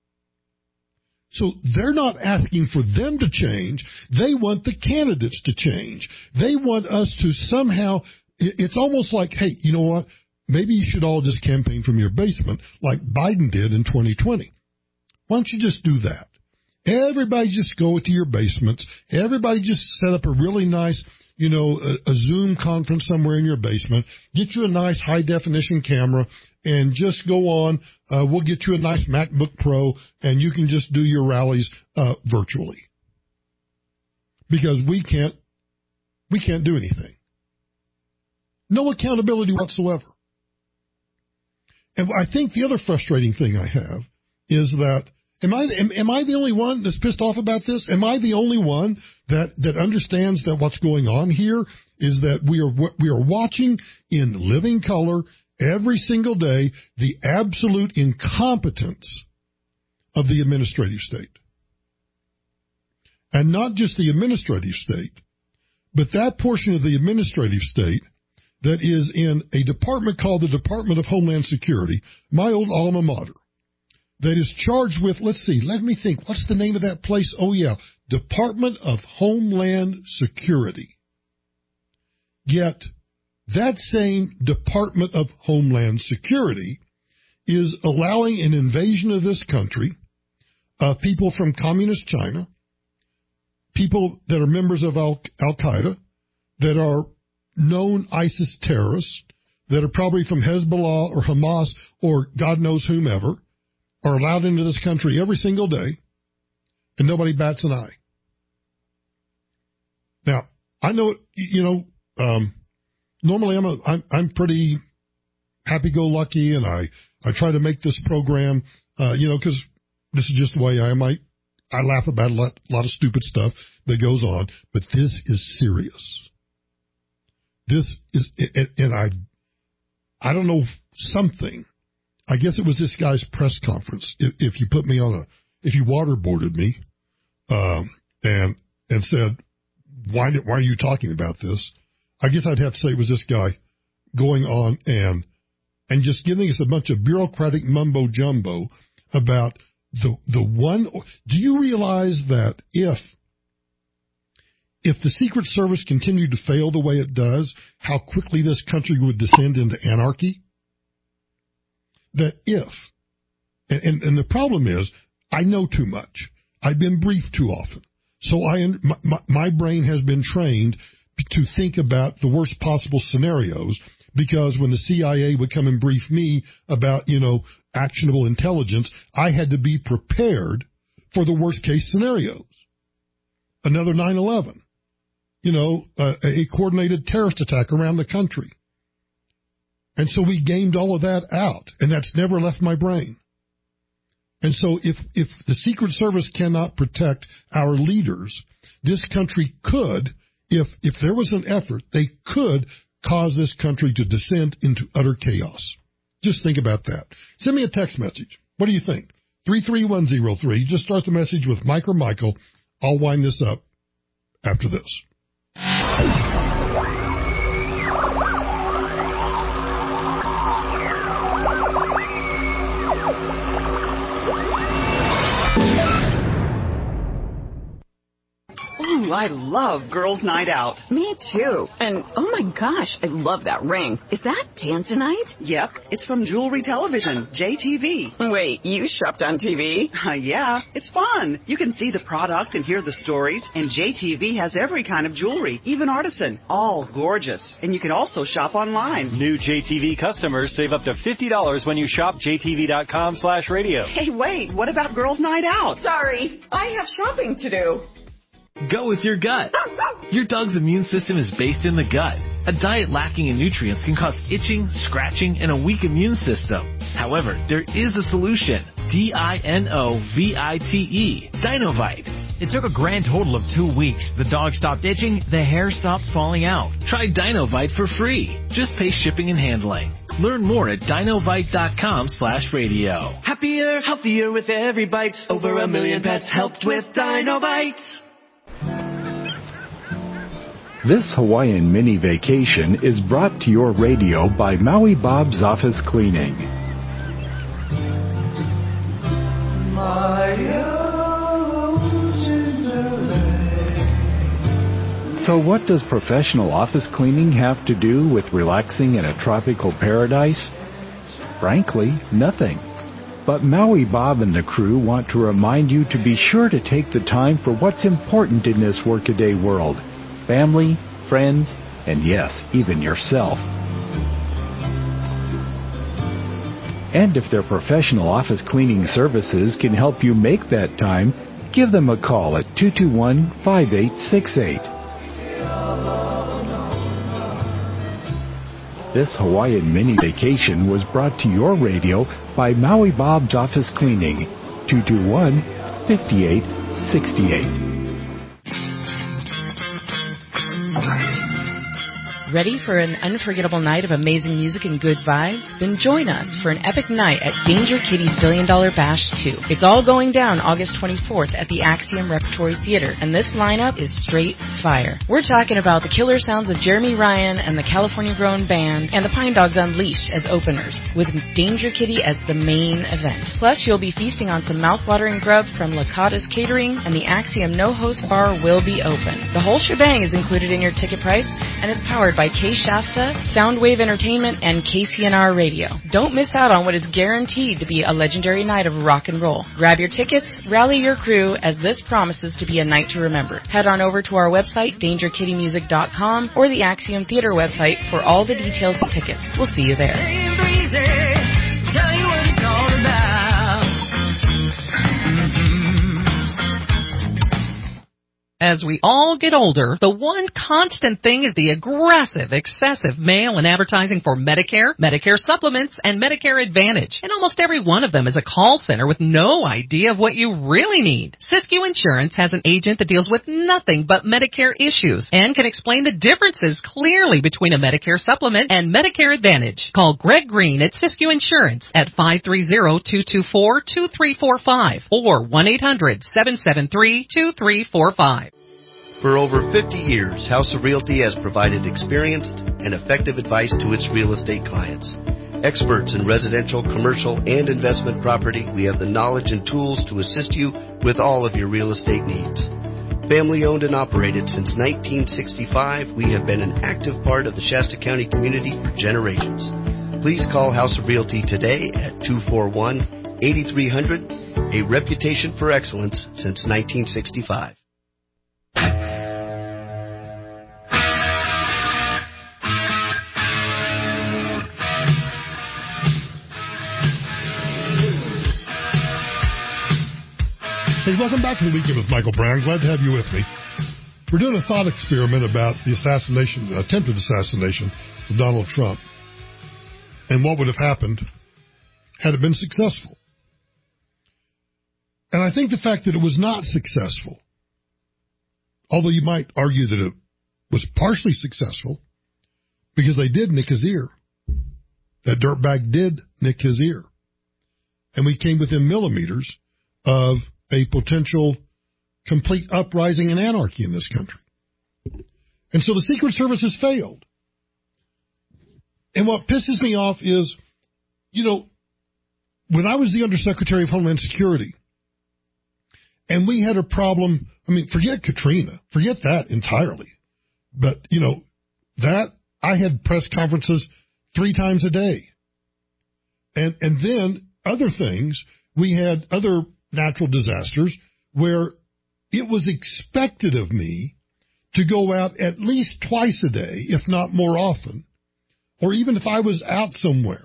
So they're not asking for them to change. They want the candidates to change. They want us to somehow, it's almost like, hey, you know what? Maybe you should all just campaign from your basement like Biden did in 2020. Why don't you just do that? Everybody just go to your basements. Everybody just set up a really nice, a Zoom conference somewhere in your basement. Get you a nice high-definition camera and just go on. We'll get you a nice MacBook Pro, and you can just do your rallies virtually. Because we can't do anything. No accountability whatsoever. And I think the other frustrating thing I have is that Am I the only one that's pissed off about this? Am I the only one that understands that what's going on here is that we are watching in living color every single day the absolute incompetence of the administrative state. And not just the administrative state, but that portion of the administrative state that is in a department called the Department of Homeland Security, my old alma mater. That is charged with, let me think, what's the name of that place? Oh, yeah, Department of Homeland Security. Yet, that same Department of Homeland Security is allowing an invasion of this country of people from communist China, people that are members of Al-Qaeda, that are known ISIS terrorists, that are probably from Hezbollah or Hamas or God knows whomever, are allowed into this country every single day, and nobody bats an eye. Now, I know, normally I'm pretty happy-go-lucky, and I try to make this program, because this is just the way I am. I laugh about a lot of stupid stuff that goes on, but this is serious. This is, and I don't know, something. I guess it was this guy's press conference. If you put me if you waterboarded me, and said, why are you talking about this? I guess I'd have to say it was this guy going on and just giving us a bunch of bureaucratic mumbo jumbo about Do you realize that if the Secret Service continued to fail the way it does, how quickly this country would descend into anarchy? That if, and the problem is, I know too much. I've been briefed too often. So my brain has been trained to think about the worst possible scenarios, because when the CIA would come and brief me about, actionable intelligence, I had to be prepared for the worst case scenarios. Another 9/11, a coordinated terrorist attack around the country. And so we gamed all of that out, and that's never left my brain. And so if the Secret Service cannot protect our leaders, this country could, if there was an effort, they could cause this country to descend into utter chaos. Just think about that. Send me a text message. What do you think? 33103. Just start the message with Mike or Michael. I'll wind this up after this. Ooh, I love Girls' Night Out. Me too. And oh my gosh, I love that ring. Is that Tanzanite? Yep, it's from Jewelry Television, JTV. Wait, you shopped on TV? Yeah, it's fun. You can see the product and hear the stories. And JTV has every kind of jewelry, even artisan. All gorgeous. And you can also shop online. New JTV customers save up to $50 when you shop jtv.com/radio. Hey, wait, what about Girls' Night Out? Sorry, I have shopping to do. Go with your gut. Your dog's immune system is based in the gut. A diet lacking in nutrients can cause itching, scratching, and a weak immune system. However, there is a solution. DINOVITE. Dinovite. It took a grand total of 2 weeks. The dog stopped itching, the hair stopped falling out. Try Dinovite for free. Just pay shipping and handling. Learn more at dinovite.com/radio. Happier, healthier with every bite. Over 1 million pets helped with Dinovite. This Hawaiian mini vacation is brought to your radio by Maui Bob's Office Cleaning. So what does professional office cleaning have to do with relaxing in a tropical paradise? Frankly, nothing. But Maui Bob and the crew want to remind you to be sure to take the time for what's important in this workaday world. Family, friends, and yes, even yourself. And if their professional office cleaning services can help you make that time, give them a call at 221-5868. This Hawaiian mini vacation was brought to your radio by Maui Bob's Office Cleaning, 221-5868. Ready for an unforgettable night of amazing music and good vibes? Then join us for an epic night at Danger Kitty's $1 Billion Bash 2. It's all going down August 24th at the Axiom Repertory Theater, and this lineup is straight fire. We're talking about the killer sounds of Jeremy Ryan and the California Grown Band, and the Pine Dogs Unleashed as openers, with Danger Kitty as the main event. Plus, you'll be feasting on some mouth-watering grub from Lakatos Catering, and the Axiom No-Host Bar will be open. The whole shebang is included in your ticket price, and it's powered by K Shasta, Soundwave Entertainment, and KCNR Radio. Don't miss out on what is guaranteed to be a legendary night of rock and roll. Grab your tickets, rally your crew, as this promises to be a night to remember. Head on over to our website, DangerKittyMusic.com, or the Axiom Theater website for all the details and tickets. We'll see you there. Tell you what it's all about. As we all get older, the one constant thing is the aggressive, excessive mail and advertising for Medicare, Medicare supplements, and Medicare Advantage. And almost every one of them is a call center with no idea of what you really need. Siskiyou Insurance has an agent that deals with nothing but Medicare issues and can explain the differences clearly between a Medicare supplement and Medicare Advantage. Call Greg Green at Siskiyou Insurance at 530-224-2345 or 1-800-773-2345. For over 50 years, House of Realty has provided experienced and effective advice to its real estate clients. Experts in residential, commercial, and investment property, we have the knowledge and tools to assist you with all of your real estate needs. Family owned and operated since 1965, we have been an active part of the Shasta County community for generations. Please call House of Realty today at 241-8300, a reputation for excellence since 1965. Hey, welcome back to the Weekend with Michael Brown. Glad to have you with me. We're doing a thought experiment about the attempted assassination of Donald Trump, and what would have happened had it been successful. And I think the fact that it was not successful, although you might argue that it was partially successful, because they did nick his ear. That dirtbag did nick his ear. And we came within millimeters of a potential complete uprising and anarchy in this country. And so the Secret Service has failed. And what pisses me off is, when I was the Undersecretary of Homeland Security, and we had a problem, forget Katrina, forget that entirely. But, that, I had press conferences 3 times a day. And then other things, we had other natural disasters where it was expected of me to go out at least twice a day, if not more often, or even if I was out somewhere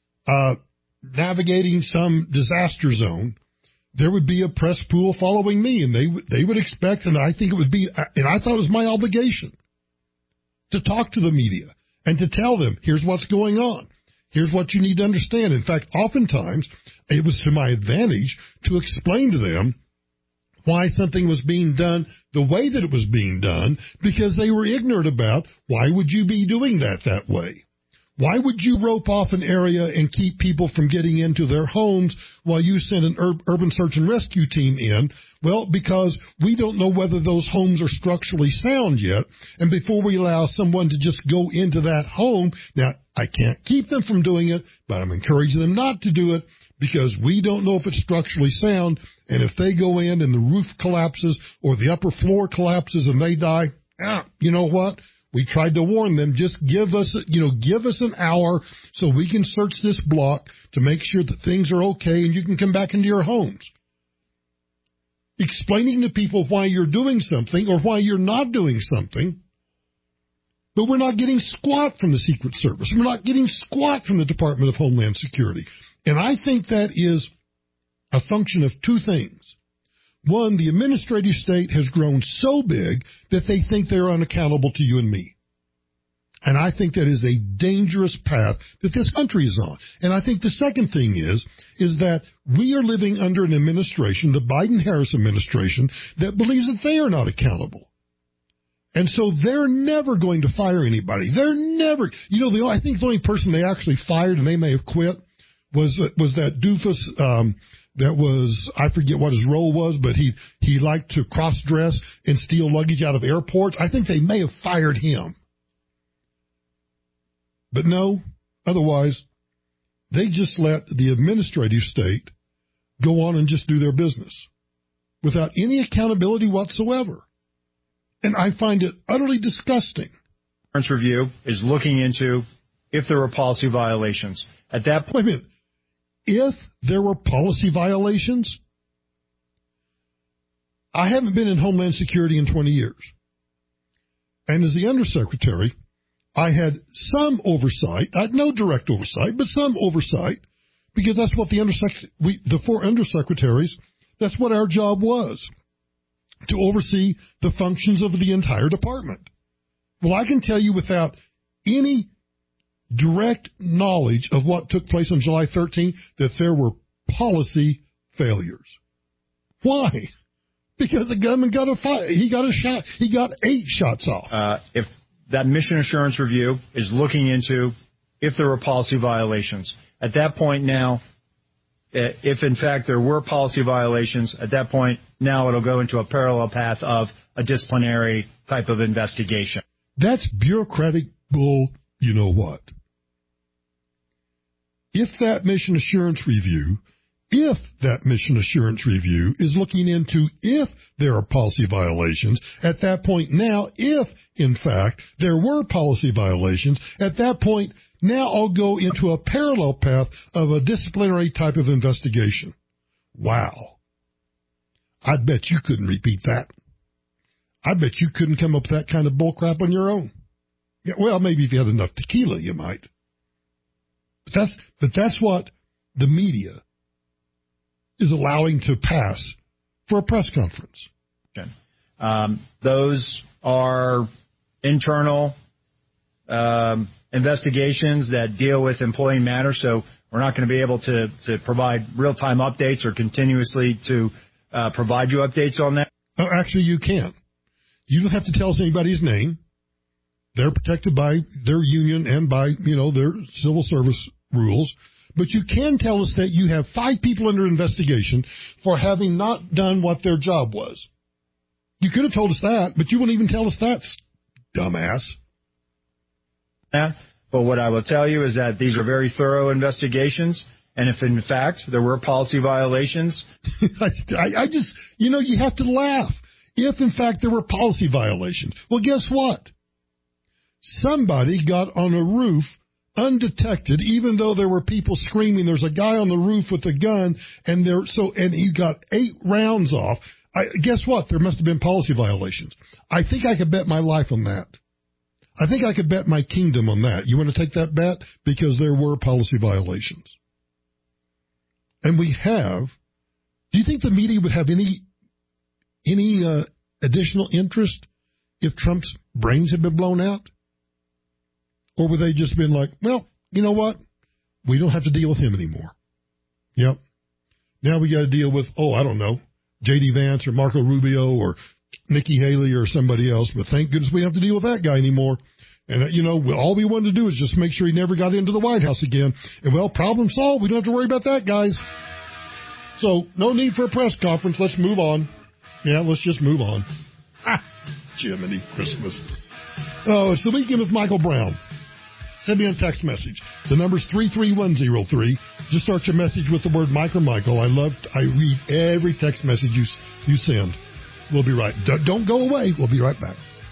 navigating some disaster zone, there would be a press pool following me, and they would expect, and I think it would be, and I thought it was my obligation to talk to the media and to tell them, here's what's going on. Here's what you need to understand. In fact, oftentimes, it was to my advantage to explain to them why something was being done the way that it was being done, because they were ignorant about why would you be doing that way. Why would you rope off an area and keep people from getting into their homes while you send an urban search and rescue team in? Well, because we don't know whether those homes are structurally sound yet. And before we allow someone to just go into that home, now, I can't keep them from doing it, but I'm encouraging them not to do it because we don't know if it's structurally sound. And if they go in and the roof collapses or the upper floor collapses and they die, you know what? We tried to warn them, just give us an hour so we can search this block to make sure that things are okay and you can come back into your homes. Explaining to people why you're doing something or why you're not doing something, but we're not getting squat from the Secret Service. We're not getting squat from the Department of Homeland Security. And I think that is a function of 2 things. One, the administrative state has grown so big that they think they're unaccountable to you and me. And I think that is a dangerous path that this country is on. And I think the second thing is that we are living under an administration, the Biden-Harris administration, that believes that they are not accountable. And so they're never going to fire anybody. They're never, I think the only person they actually fired, and they may have quit, was that doofus, that was, I forget what his role was, but he liked to cross-dress and steal luggage out of airports. I think they may have fired him. But no, otherwise, they just let the administrative state go on and just do their business without any accountability whatsoever. And I find it utterly disgusting. Insurance Review is looking into if there were policy violations. At that point, wait a minute. If there were policy violations, I haven't been in Homeland Security in 20 years. And as the Undersecretary, I had some oversight, no direct oversight, but some oversight, because that's what the 4 undersecretaries, that's what our job was, to oversee the functions of the entire department. Well, I can tell you without any direct knowledge of what took place on July 13th that there were policy failures. Why? Because the gunman got he got a shot. He got 8 shots off. If that Mission Assurance Review is looking into if there were policy violations, at that point now, if in fact there were policy violations, at that point now it'll go into a parallel path of a disciplinary type of investigation. That's bureaucratic bull. You know what? if that mission assurance review is looking into if there are policy violations, at that point now, if, in fact, there were policy violations, at that point, now I'll go into a parallel path of a disciplinary type of investigation. Wow. I bet you couldn't repeat that. I bet you couldn't come up with that kind of bullcrap on your own. Yeah, well, maybe if you had enough tequila, you might. But that's what the media is allowing to pass for a press conference. Okay. Those are internal investigations that deal with employee matters, so we're not going to be able to provide real-time updates or continuously to provide you updates on that. Oh, actually, you can. You don't have to tell us anybody's name. They're protected by their union and by, their civil service rules. But you can tell us that you have 5 people under investigation for having not done what their job was. You could have told us that, but you wouldn't even tell us that, dumbass. Yeah, but what I will tell you is that these are very thorough investigations, and if in fact there were policy violations, I just, you have to laugh. If in fact there were policy violations, well, guess what? Somebody got on a roof undetected, even though there were people screaming. There's a guy on the roof with a gun, and he got 8 rounds off. Guess what? There must have been policy violations. I think I could bet my life on that. I think I could bet my kingdom on that. You want to take that bet? Because there were policy violations. And we have. Do you think the media would have any additional interest if Trump's brains had been blown out? Or would they just been like, well, you know what? We don't have to deal with him anymore. Yep. Now we got to deal with, I don't know, J.D. Vance or Marco Rubio or Nikki Haley or somebody else. But thank goodness we don't have to deal with that guy anymore. And, all we wanted to do is just make sure he never got into the White House again. And, well, problem solved. We don't have to worry about that, guys. So no need for a press conference. Let's move on. Yeah, let's just move on. Jiminy Christmas. Oh, it's the Weekend with Michael Brown. Send me a text message. The number's 33103. Just start your message with the word Mike or Michael. I read every text message you send. We'll be right. Don't go away. We'll be right back.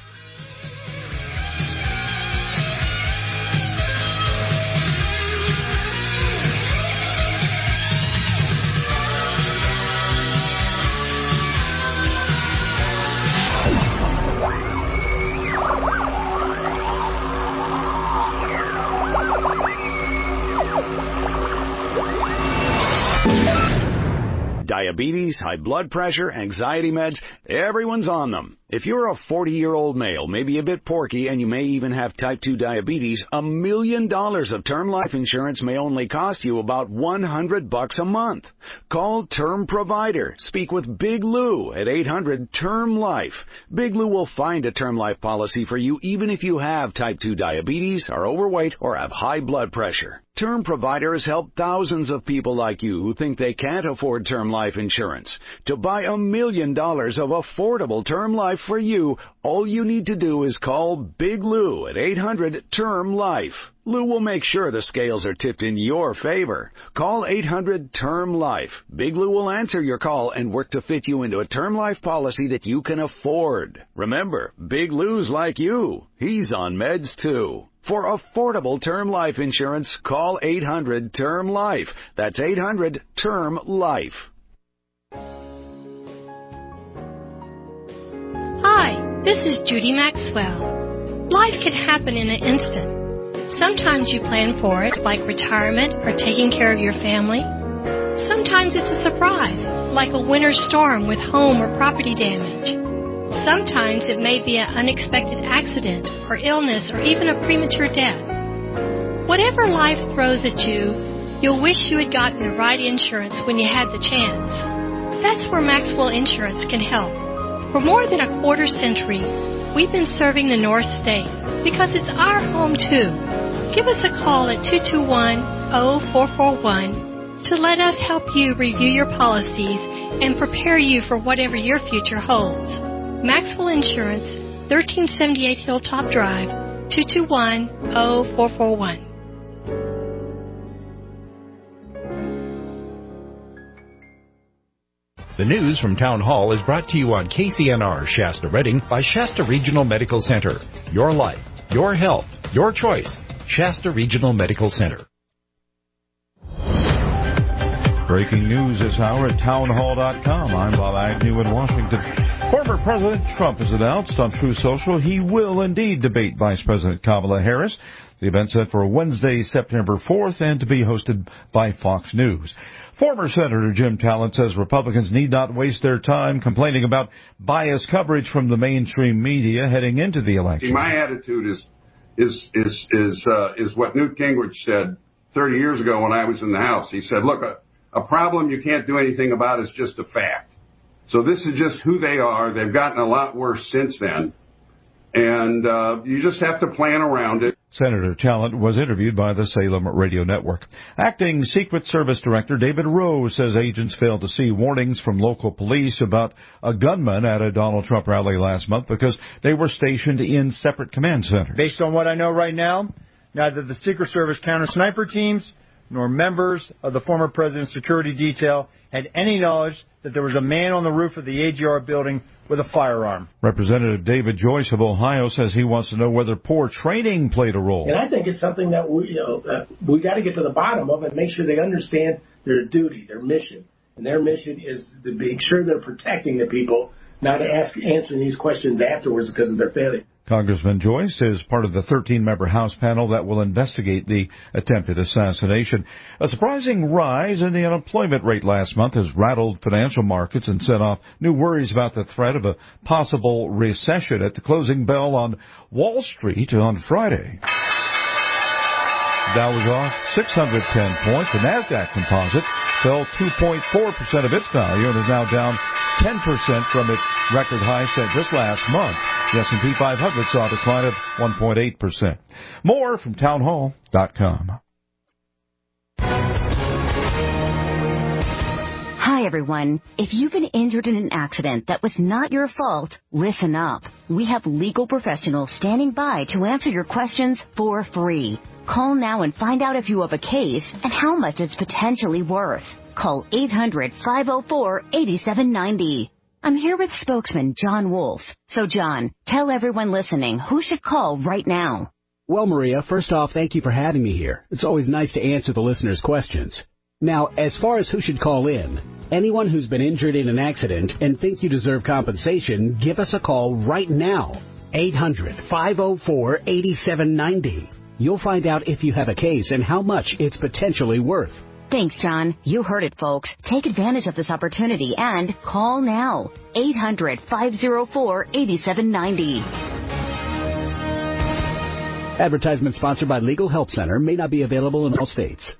Diabetes, high blood pressure, anxiety meds, everyone's on them. If you're a 40-year-old male, maybe a bit porky, and you may even have type 2 diabetes, $1 million of term life insurance may only cost you about $100 a month. Call Term Provider. Speak with Big Lou at 800-TERM-LIFE. Big Lou will find a term life policy for you even if you have type 2 diabetes, are overweight, or have high blood pressure. Term Provider has helped thousands of people like you who think they can't afford term life insurance. To buy $1 million of affordable term life for you, all you need to do is call Big Lou at 800-TERM-LIFE. Lou will make sure the scales are tipped in your favor. Call 800-TERM-LIFE. Big Lou will answer your call and work to fit you into a term life policy that you can afford. Remember, Big Lou's like you. He's on meds too. For affordable term life insurance, call 800-TERM-LIFE. That's 800-TERM-LIFE. Hi, this is Judy Maxwell. Life can happen in an instant. Sometimes you plan for it, like retirement or taking care of your family. Sometimes it's a surprise, like a winter storm with home or property damage. Sometimes it may be an unexpected accident or illness or even a premature death. Whatever life throws at you, you'll wish you had gotten the right insurance when you had the chance. That's where Maxwell Insurance can help. For more than a quarter century, we've been serving the North State because it's our home too. Give us a call at 221-0441 to let us help you review your policies and prepare you for whatever your future holds. Maxwell Insurance, 1378 Hilltop Drive, 221-0441. The news from Town Hall is brought to you on KCNR Shasta Redding by Shasta Regional Medical Center. Your life, your health, your choice. Shasta Regional Medical Center. Breaking news this hour at townhall.com. I'm Bob Agnew in Washington. Former President Trump has announced on Truth Social he will indeed debate Vice President Kamala Harris. The event set for Wednesday, September 4th, and to be hosted by Fox News. Former Senator Jim Talent says Republicans need not waste their time complaining about biased coverage from the mainstream media heading into the election. My attitude is what Newt Gingrich said 30 years ago when I was in the House. He said, look, a problem you can't do anything about is just a fact. So this is just who they are. They've gotten a lot worse since then. And you just have to plan around it. Senator Talent was interviewed by the Salem Radio Network. Acting Secret Service Director David Rowe says agents failed to see warnings from local police about a gunman at a Donald Trump rally last month because they were stationed in separate command centers. Based on what I know right now, neither the Secret Service counter-sniper teams nor members of the former president's security detail had any knowledge that there was a man on the roof of the AGR building with a firearm. Representative David Joyce of Ohio says he wants to know whether poor training played a role. And I think it's something that we got to get to the bottom of and make sure they understand their duty, their mission. And their mission is to make sure they're protecting the people, not answering these questions afterwards because of their failure. Congressman Joyce is part of the 13-member House panel that will investigate the attempted assassination. A surprising rise in the unemployment rate last month has rattled financial markets and set off new worries about the threat of a possible recession at the closing bell on Wall Street on Friday. Dow was off 610 points. The NASDAQ composite fell 2.4% of its value and is now down 10% from its record high set just last month. The S&P 500 saw a decline of 1.8%. More from townhall.com. Hi, everyone. If you've been injured in an accident that was not your fault, listen up. We have legal professionals standing by to answer your questions for free. Call now and find out if you have a case and how much it's potentially worth. Call 800-504-8790. I'm here with spokesman John Wolf. So, John, tell everyone listening who should call right now. Well, Maria, first off, thank you for having me here. It's always nice to answer the listeners' questions. Now, as far as who should call in, anyone who's been injured in an accident and think you deserve compensation, give us a call right now. 800-504-8790. You'll find out if you have a case and how much it's potentially worth. Thanks, John. You heard it, folks. Take advantage of this opportunity and call now. 800-504-8790. Advertisement sponsored by Legal Help Center. May not be available in all states.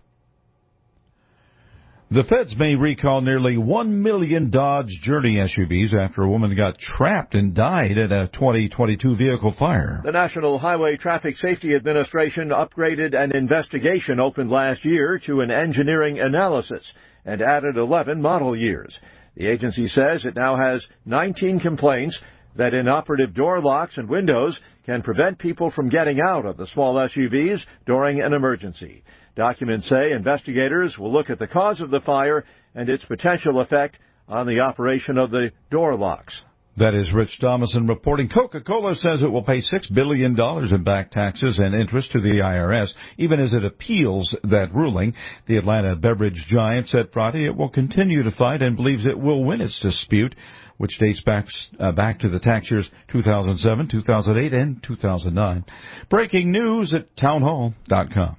The feds may recall nearly 1 million Dodge Journey SUVs after a woman got trapped and died at a 2022 vehicle fire. The National Highway Traffic Safety Administration upgraded an investigation opened last year to an engineering analysis and added 11 model years. The agency says it now has 19 complaints that inoperative door locks and windows can prevent people from getting out of the small SUVs during an emergency. Documents say investigators will look at the cause of the fire and its potential effect on the operation of the door locks. That is Rich Thomason reporting. Coca-Cola says it will pay $6 billion in back taxes and interest to the IRS, even as it appeals that ruling. The Atlanta beverage giant said Friday it will continue to fight and believes it will win its dispute, which dates back to the tax years 2007, 2008, and 2009. Breaking news at townhall.com.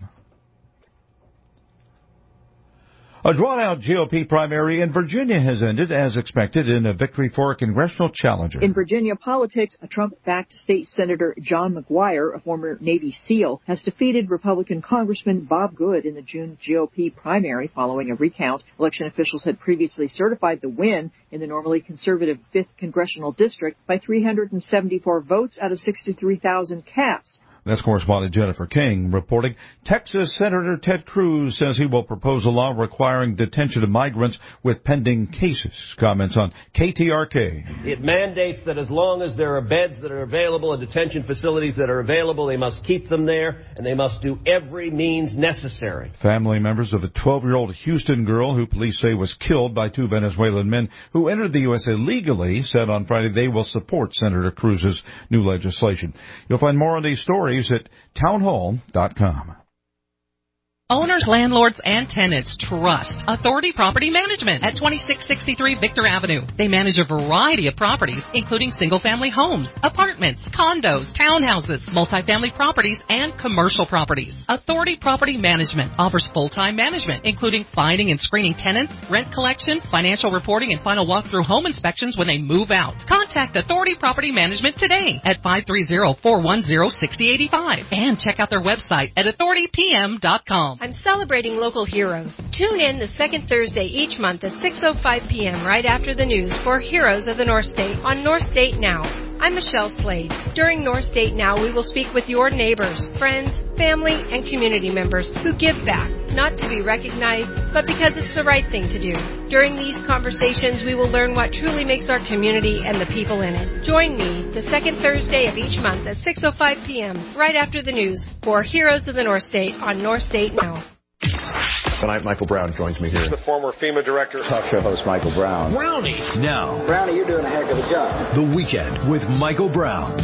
A drawn-out GOP primary in Virginia has ended, as expected, in a victory for a congressional challenger. In Virginia politics, a Trump-backed state senator, John McGuire, a former Navy SEAL, has defeated Republican Congressman Bob Good in the June GOP primary following a recount. Election officials had previously certified the win in the normally conservative 5th congressional district by 374 votes out of 63,000 cast. That's correspondent Jennifer King reporting. Texas Senator Ted Cruz says he will propose a law requiring detention of migrants with pending cases. Comments on KTRK. It mandates that as long as there are beds that are available and detention facilities that are available, they must keep them there, and they must do every means necessary. Family members of a 12-year-old Houston girl who police say was killed by two Venezuelan men who entered the U.S. illegally said on Friday they will support Senator Cruz's new legislation. You'll find more on these stories at townhall.com. Owners, landlords, and tenants trust Authority Property Management at 2663 Victor Avenue. They manage a variety of properties, including single-family homes, apartments, condos, townhouses, multifamily properties, and commercial properties. Authority Property Management offers full-time management, including finding and screening tenants, rent collection, financial reporting, and final walkthrough home inspections when they move out. Contact Authority Property Management today at 530-410-6085 and check out their website at authoritypm.com. I'm celebrating local heroes. Tune in the second Thursday each month at 6:05 p.m. right after the news for Heroes of the North State on North State Now. I'm Michelle Slade. During North State Now, we will speak with your neighbors, friends, family, and community members who give back, not to be recognized, but because it's the right thing to do. During these conversations, we will learn what truly makes our community and the people in it. Join me the second Thursday of each month at 6:05 p.m. right after the news for Heroes of the North State on North State Now. Tonight, Michael Brown joins me here. He's the former FEMA director. Talk show host Michael Brown. Brownie. Now. Brownie, you're doing a heck of a job. The Weekend with Michael Brown.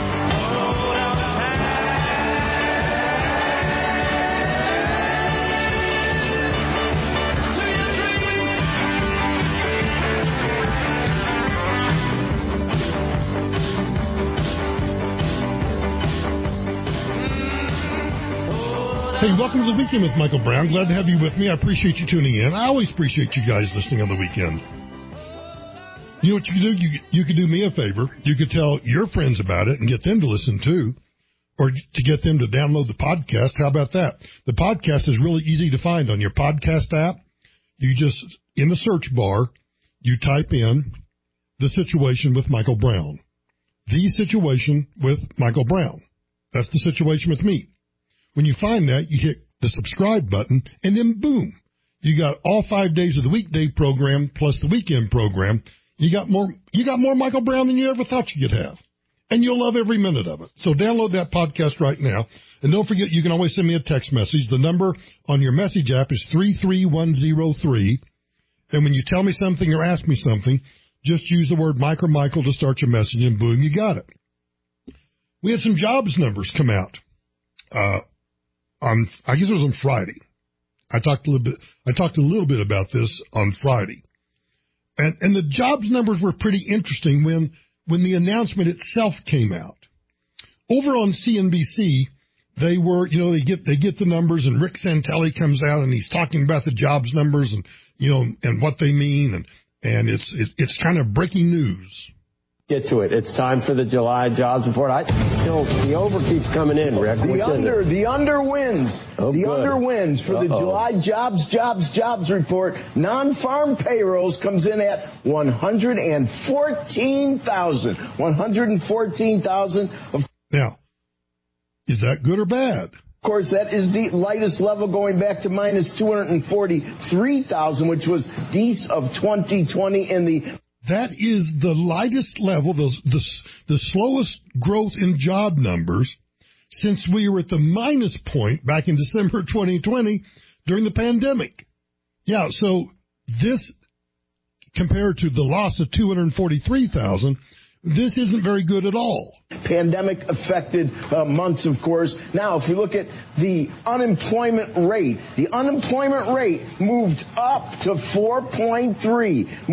Hey, welcome to the Weekend with Michael Brown. Glad to have you with me. I appreciate you tuning in. I always appreciate you guys listening on the weekend. You know what you can do? You can do me a favor. You could tell your friends about it and get them to listen too, or to get them to download the podcast. How about that? The podcast is really easy to find on your podcast app. You just, in the search bar, you type in The Situation with Michael Brown. The Situation with Michael Brown. That's The Situation with me. When you find that, you hit the subscribe button, and then boom, you got all 5 days of the weekday program plus the weekend program. You got more Michael Brown than you ever thought you could have, and you'll love every minute of it. So download that podcast right now, and don't forget you can always send me a text message. The number on your message app is 33103, and when you tell me something or ask me something, just use the word Mike or Michael to start your message, and boom, you got it. We had some jobs numbers come out. I guess it was on Friday. I talked a little bit about this on Friday. And the jobs numbers were pretty interesting when the announcement itself came out. Over on CNBC, they were, they get the numbers, and Rick Santelli comes out and he's talking about the jobs numbers and, and what they mean, and it's kind of breaking news. Get to it. It's time for the July jobs report. The over keeps coming in, Rick. The under wins. Oh, the good. under wins for the July jobs report. Non-farm payrolls comes in at 114,000. 114,000. Now, is that good or bad? Of course, that is the lightest level, going back to minus 243,000, which was Dece of 2020 in the... That is the lightest level, the slowest growth in job numbers since we were at the minus point back in December 2020 during the pandemic. Yeah, so this, compared to the loss of 243,000, this isn't very good at all. Pandemic affected months, of course. Now, if we look at the unemployment rate moved up to 4.3.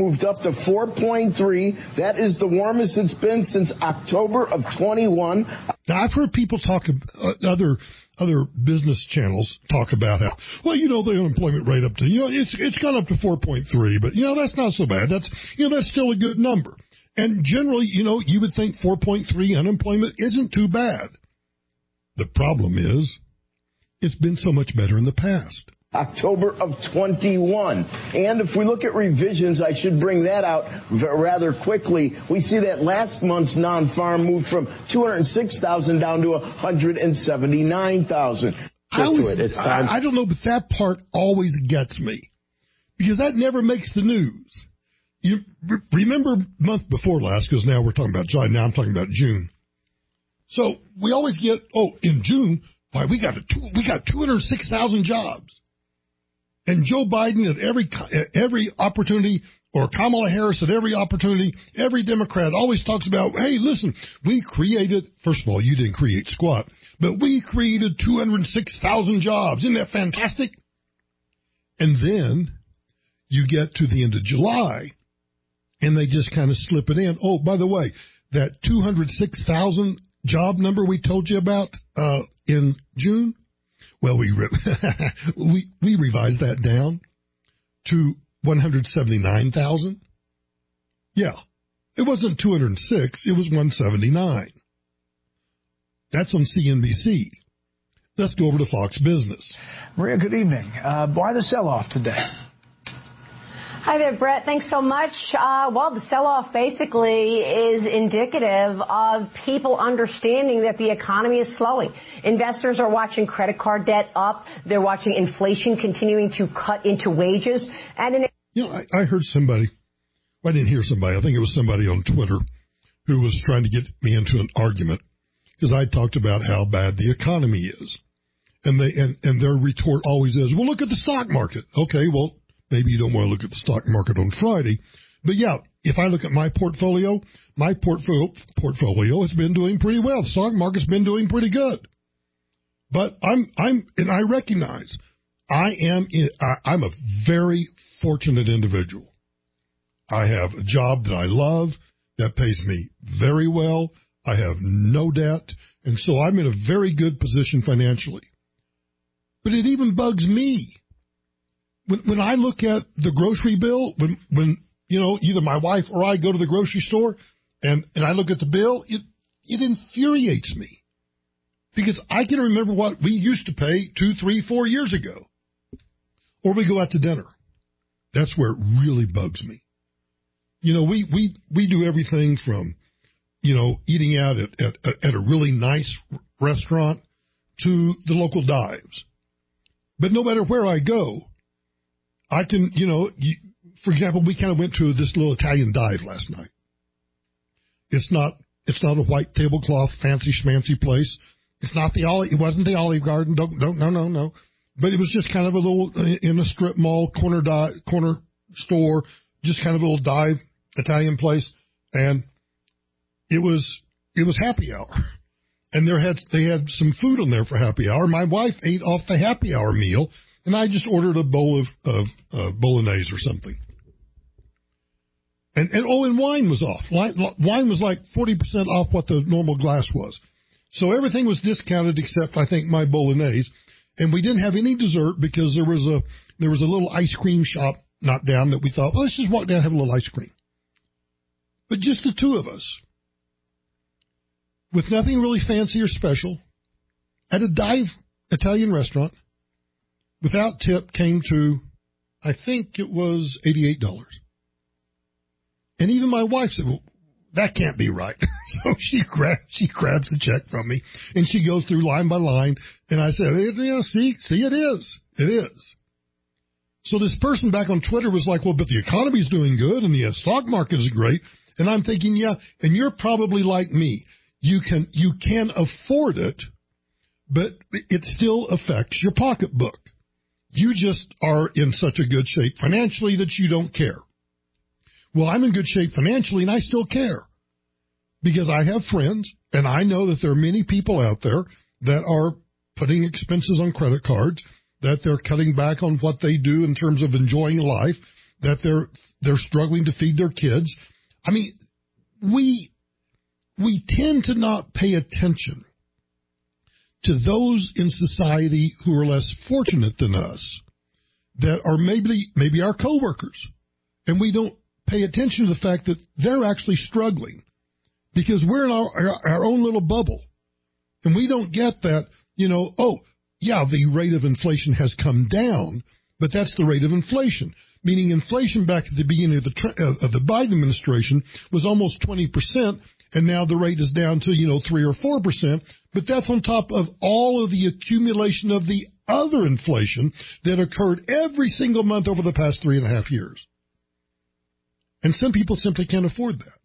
That is the warmest it's been since October of 21. Now, I've heard people talk, other business channels talk about how, the unemployment rate up to, it's gone up to 4.3, but, that's not so bad. That's still a good number. And generally, you would think 4.3 unemployment isn't too bad. The problem is, it's been so much better in the past. October of 21. And if we look at revisions, I should bring that out rather quickly. We see that last month's non-farm moved from 206,000 down to 179,000. I don't know, but that part always gets me because that never makes the news. You remember month before last, because now we're talking about July, now I'm talking about June. So we always get, in June, why we got 206,000 jobs. And Joe Biden at every opportunity, or Kamala Harris at every opportunity, every Democrat always talks about, hey, listen, we created, first of all, you didn't create squat, but we created 206,000 jobs. Isn't that fantastic? And then you get to the end of July, and they just kind of slip it in. Oh, by the way, that 206,000 job number we told you about in June, well, we revised that down to 179,000. Yeah, it wasn't 206, it was 179. That's on CNBC. Let's go over to Fox Business. Maria, good evening. Why the sell-off today? Hi there, Brett. Thanks so much. Well, the sell-off basically is indicative of people understanding that the economy is slowing. Investors are watching credit card debt up. They're watching inflation continuing to cut into wages. And I heard somebody, well, I didn't hear somebody, I think it was somebody on Twitter who was trying to get me into an argument because I talked about how bad the economy is. And their retort always is, well, look at the stock market. Okay, well, maybe you don't want to look at the stock market on Friday. But yeah, if I look at my portfolio has been doing pretty well. The stock market's been doing pretty good. But I recognize I'm a very fortunate individual. I have a job that I love that pays me very well. I have no debt. And so I'm in a very good position financially. But it even bugs me. When I look at the grocery bill, when either my wife or I go to the grocery store and I look at the bill, it infuriates me because I can remember what we used to pay 2, 3, 4 years ago. Or we go out to dinner. That's where it really bugs me. We do everything from, eating out at a really nice restaurant to the local dives. But no matter where I go, I can, for example, we kind of went to this little Italian dive last night. It's not a white tablecloth, fancy schmancy place. It wasn't the Olive Garden. No. But it was just kind of a little, in a strip mall, corner store, just kind of a little dive Italian place. And it was happy hour. And they had some food on there for happy hour. My wife ate off the happy hour meal. And I just ordered a bowl of bolognese or something. And wine was off. Wine was like 40% off what the normal glass was. So everything was discounted except, I think, my bolognese. And we didn't have any dessert because there was a little ice cream shop not down that we thought, well, let's just walk down and have a little ice cream. But just the two of us, with nothing really fancy or special, at a dive Italian restaurant, without tip, came to, I think it was $88. And even my wife said, well, that can't be right. So she grabs the check from me, and she goes through line by line. And I said, see, it is. It is. So this person back on Twitter was like, well, but the economy's doing good, and the stock market is great. And I'm thinking, yeah, and you're probably like me. You can afford it, but it still affects your pocketbook. You just are in such a good shape financially that you don't care. Well, I'm in good shape financially, and I still care because I have friends, and I know that there are many people out there that are putting expenses on credit cards, that they're cutting back on what they do in terms of enjoying life, that they're struggling to feed their kids. I mean, we tend to not pay attention to those in society who are less fortunate than us, that are maybe our coworkers, and we don't pay attention to the fact that they're actually struggling because we're in our own little bubble, and we don't get that. yeah, the rate of inflation has come down, but that's the rate of inflation. Meaning inflation back at the beginning of the Biden administration was almost 20%, and now the rate is down to, 3 or 4%. But that's on top of all of the accumulation of the other inflation that occurred every single month over the past 3.5 years. And some people simply can't afford that.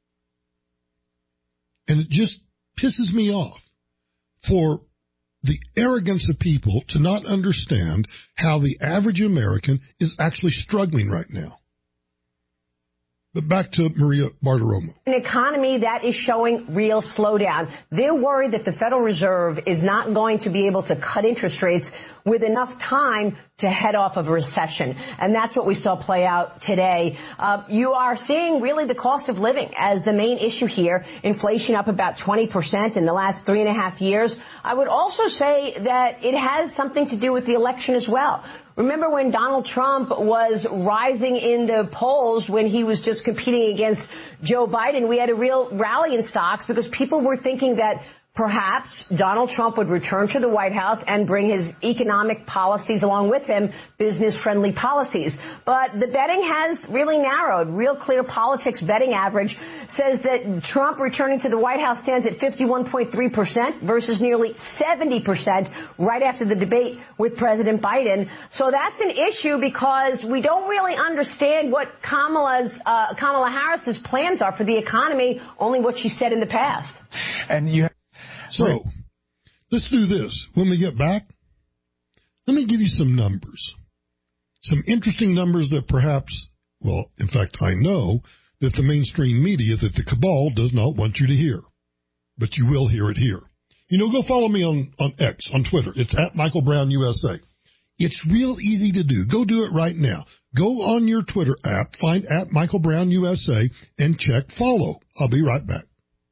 And it just pisses me off for the arrogance of people to not understand how the average American is actually struggling right now. But back to Maria Bartiromo. An economy that is showing real slowdown. They're worried that the Federal Reserve is not going to be able to cut interest rates with enough time to head off of a recession. And that's what we saw play out today. You are seeing really the cost of living as the main issue here. Inflation up about 20% in the last 3.5 years. I would also say that it has something to do with the election as well. Remember when Donald Trump was rising in the polls when he was just competing against Joe Biden? We had a real rally in stocks because people were thinking that perhaps Donald Trump would return to the White House and bring his economic policies along with him, business-friendly policies. But the betting has really narrowed. Real Clear Politics betting average says that Trump returning to the White House stands at 51.3% versus nearly 70% right after the debate with President Biden. So that's an issue because we don't really understand what Kamala Harris's plans are for the economy, only what she said in the past. So, let's do this. When we get back, let me give you some numbers. Some interesting numbers that perhaps, well, in fact, I know that the mainstream media, that the cabal does not want you to hear. But you will hear it here. Go follow me on X, on Twitter. It's at Michael Brown USA. It's real easy to do. Go do it right now. Go on your Twitter app, find at Michael Brown USA, and check follow. I'll be right back.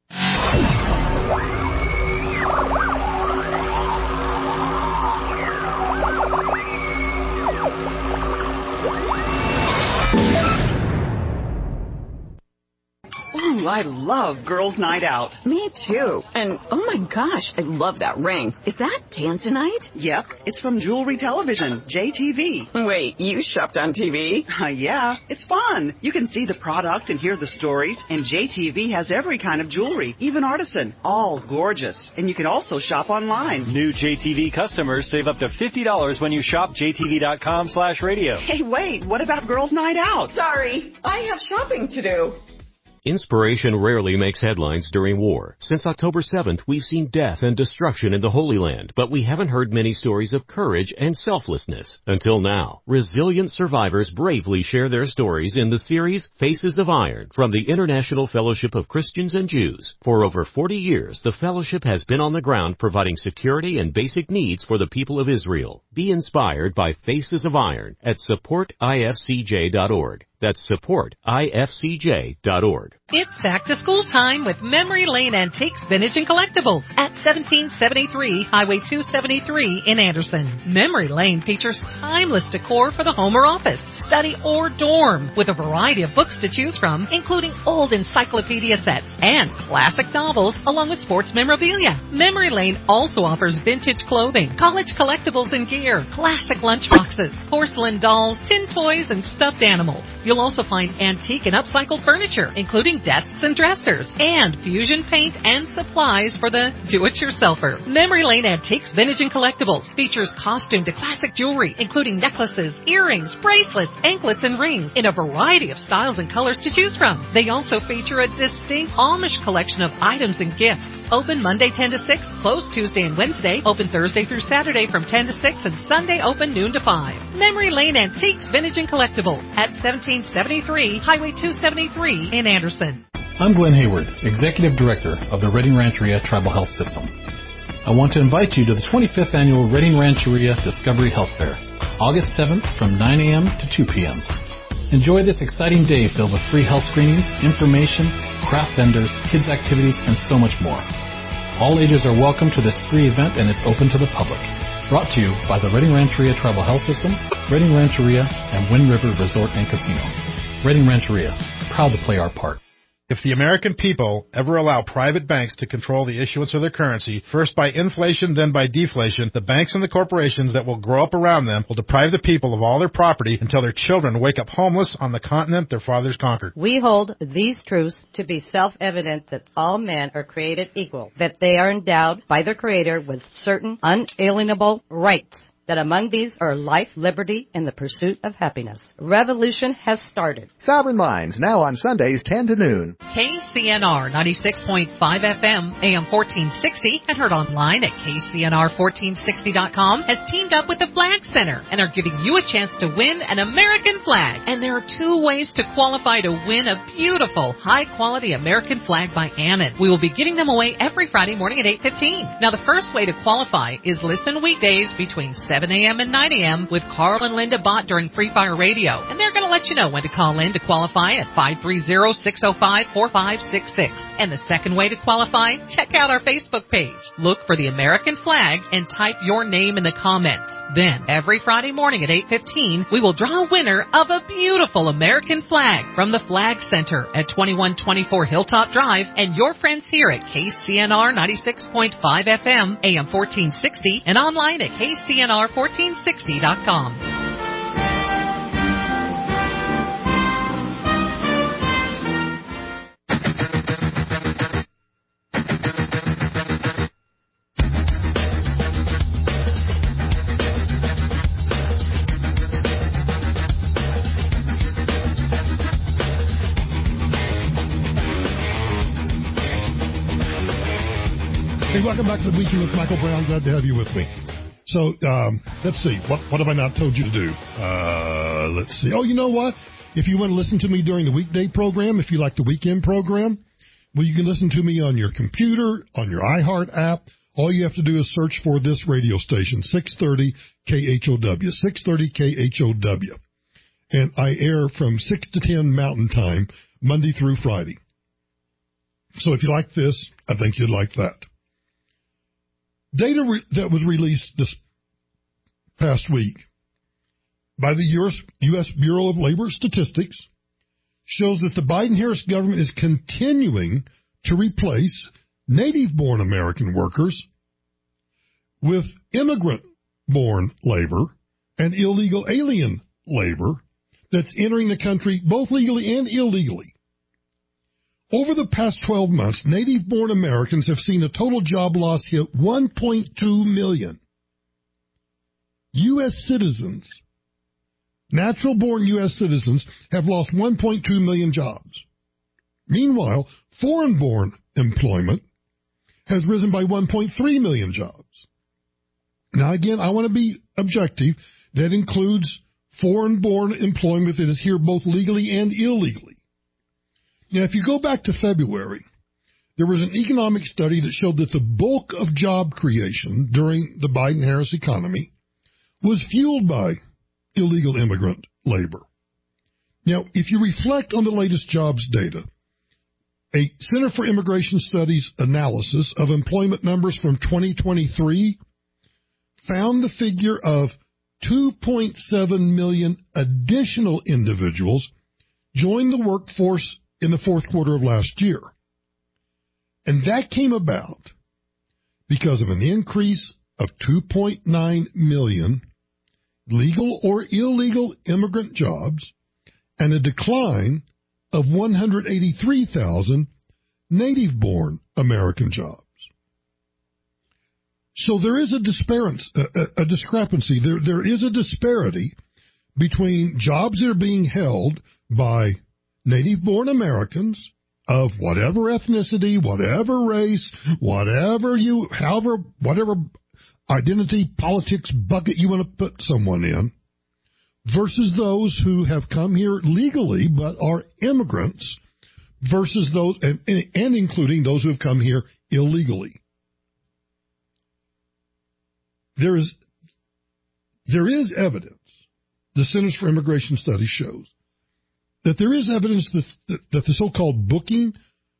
Ooh, I love Girls' Night Out. Me too. And oh my gosh, I love that ring. Is that Tanzanite? Yep, it's from Jewelry Television, JTV. Wait, you shopped on TV? Yeah, it's fun. You can see the product and hear the stories, and JTV has every kind of jewelry, even artisan, all gorgeous. And you can also shop online. New JTV customers save up to $50 when you shop jtv.com/radio. Hey, wait, what about Girls' Night Out? Sorry, I have shopping to do. Inspiration rarely makes headlines during war. Since October 7th, we've seen death and destruction in the Holy Land, but we haven't heard many stories of courage and selflessness. Until now, resilient survivors bravely share their stories in the series Faces of Iron from the International Fellowship of Christians and Jews. For over 40 years, the fellowship has been on the ground providing security and basic needs for the people of Israel. Be inspired by Faces of Iron at supportifcj.org. That's supportifcj.org. It's back to school time with Memory Lane Antiques, Vintage and Collectible at 1773 Highway 273 in Anderson. Memory Lane features timeless decor for the home or office, study or dorm with a variety of books to choose from, including old encyclopedia sets and classic novels along with sports memorabilia. Memory Lane also offers vintage clothing, college collectibles and gear, classic lunchboxes, porcelain dolls, tin toys, and stuffed animals. You'll also find antique and upcycled furniture, including desks and dressers, and fusion paint and supplies for the do-it-yourselfer. Memory Lane Antiques, Vintage and Collectibles features costume to classic jewelry, including necklaces, earrings, bracelets, anklets, and rings in a variety of styles and colors to choose from. They also feature a distinct Amish collection of items and gifts. Open Monday 10 to 6, closed Tuesday and Wednesday, open Thursday through Saturday from 10 to 6, and Sunday open noon to 5. Memory Lane Antiques, Vintage and Collectibles at 1773 Highway 273 in Anderson. I'm Glenn Hayward, Executive Director of the Redding Rancheria Tribal Health System. I want to invite you to the 25th Annual Redding Rancheria Discovery Health Fair, August 7th from 9 a.m. to 2 p.m. Enjoy this exciting day filled with free health screenings, information, craft vendors, kids activities, and so much more. All ages are welcome to this free event, and it's open to the public. Brought to you by the Redding Rancheria Tribal Health System, Redding Rancheria, and Wind River Resort and Casino. Redding Rancheria, proud to play our part. If the American people ever allow private banks to control the issuance of their currency, first by inflation, then by deflation, the banks and the corporations that will grow up around them will deprive the people of all their property until their children wake up homeless on the continent their fathers conquered. We hold these truths to be self-evident that all men are created equal, that they are endowed by their Creator with certain unalienable rights, that among these are life, liberty, and the pursuit of happiness. Revolution has started. Sovereign Minds, now on Sundays 10 to noon. KCNR 96.5 FM, AM 1460, and heard online at KCNR1460.com, has teamed up with the Flag Center and are giving you a chance to win an American flag. And there are 2 ways to qualify to win a beautiful, high-quality American flag by Ammon. We will be giving them away every Friday morning at 8:15. Now, the first way to qualify is listen weekdays between 7 a.m. and 9 a.m. with Carl and Linda Bott during Free Fire Radio. And they're going to let you know when to call in to qualify at 530-605-4566. And the second way to qualify, check out our Facebook page. Look for the American flag and type your name in the comments. Then, every Friday morning at 8:15, we will draw a winner of a beautiful American flag from the Flag Center at 2124 Hilltop Drive and your friends here at KCNR 96.5 FM, AM 1460, and online at KCNR1460.com. Welcome back to the Weekend with Michael Brown. Glad to have you with me. So, let's see. What have I not told you to do? Let's see. Oh, you know what? If you want to listen to me during the weekday program, if you like the weekend program, well, you can listen to me on your computer, on your iHeart app. All you have to do is search for this radio station, 630 KHOW, 630 KHOW. And I air from 6 to 10 Mountain Time, Monday through Friday. So if you like this, I think you'd like that. Data that was released this past week by the U.S. Bureau of Labor Statistics shows that the Biden-Harris government is continuing to replace native-born American workers with immigrant-born labor and illegal alien labor that's entering the country both legally and illegally. Over the past 12 months, native-born Americans have seen a total job loss hit 1.2 million. U.S. citizens, natural-born U.S. citizens, have lost 1.2 million jobs. Meanwhile, foreign-born employment has risen by 1.3 million jobs. Now, again, I want to be objective. That includes foreign-born employment that is here both legally and illegally. Now, if you go back to February, there was an economic study that showed that the bulk of job creation during the Biden-Harris economy was fueled by illegal immigrant labor. Now, if you reflect on the latest jobs data, a Center for Immigration Studies analysis of employment numbers from 2023 found the figure of 2.7 million additional individuals joined the workforce in the fourth quarter of last year. And that came about because of an increase of 2.9 million legal or illegal immigrant jobs and a decline of 183,000 native-born American jobs. So there is a discrepancy. There is a disparity between jobs that are being held by native-born Americans of whatever ethnicity, whatever race, whatever identity, politics bucket you want to put someone in, versus those who have come here legally but are immigrants, versus those, and including those who have come here illegally. There is evidence, the Centers for Immigration Studies shows, that there is evidence that the so-called cooking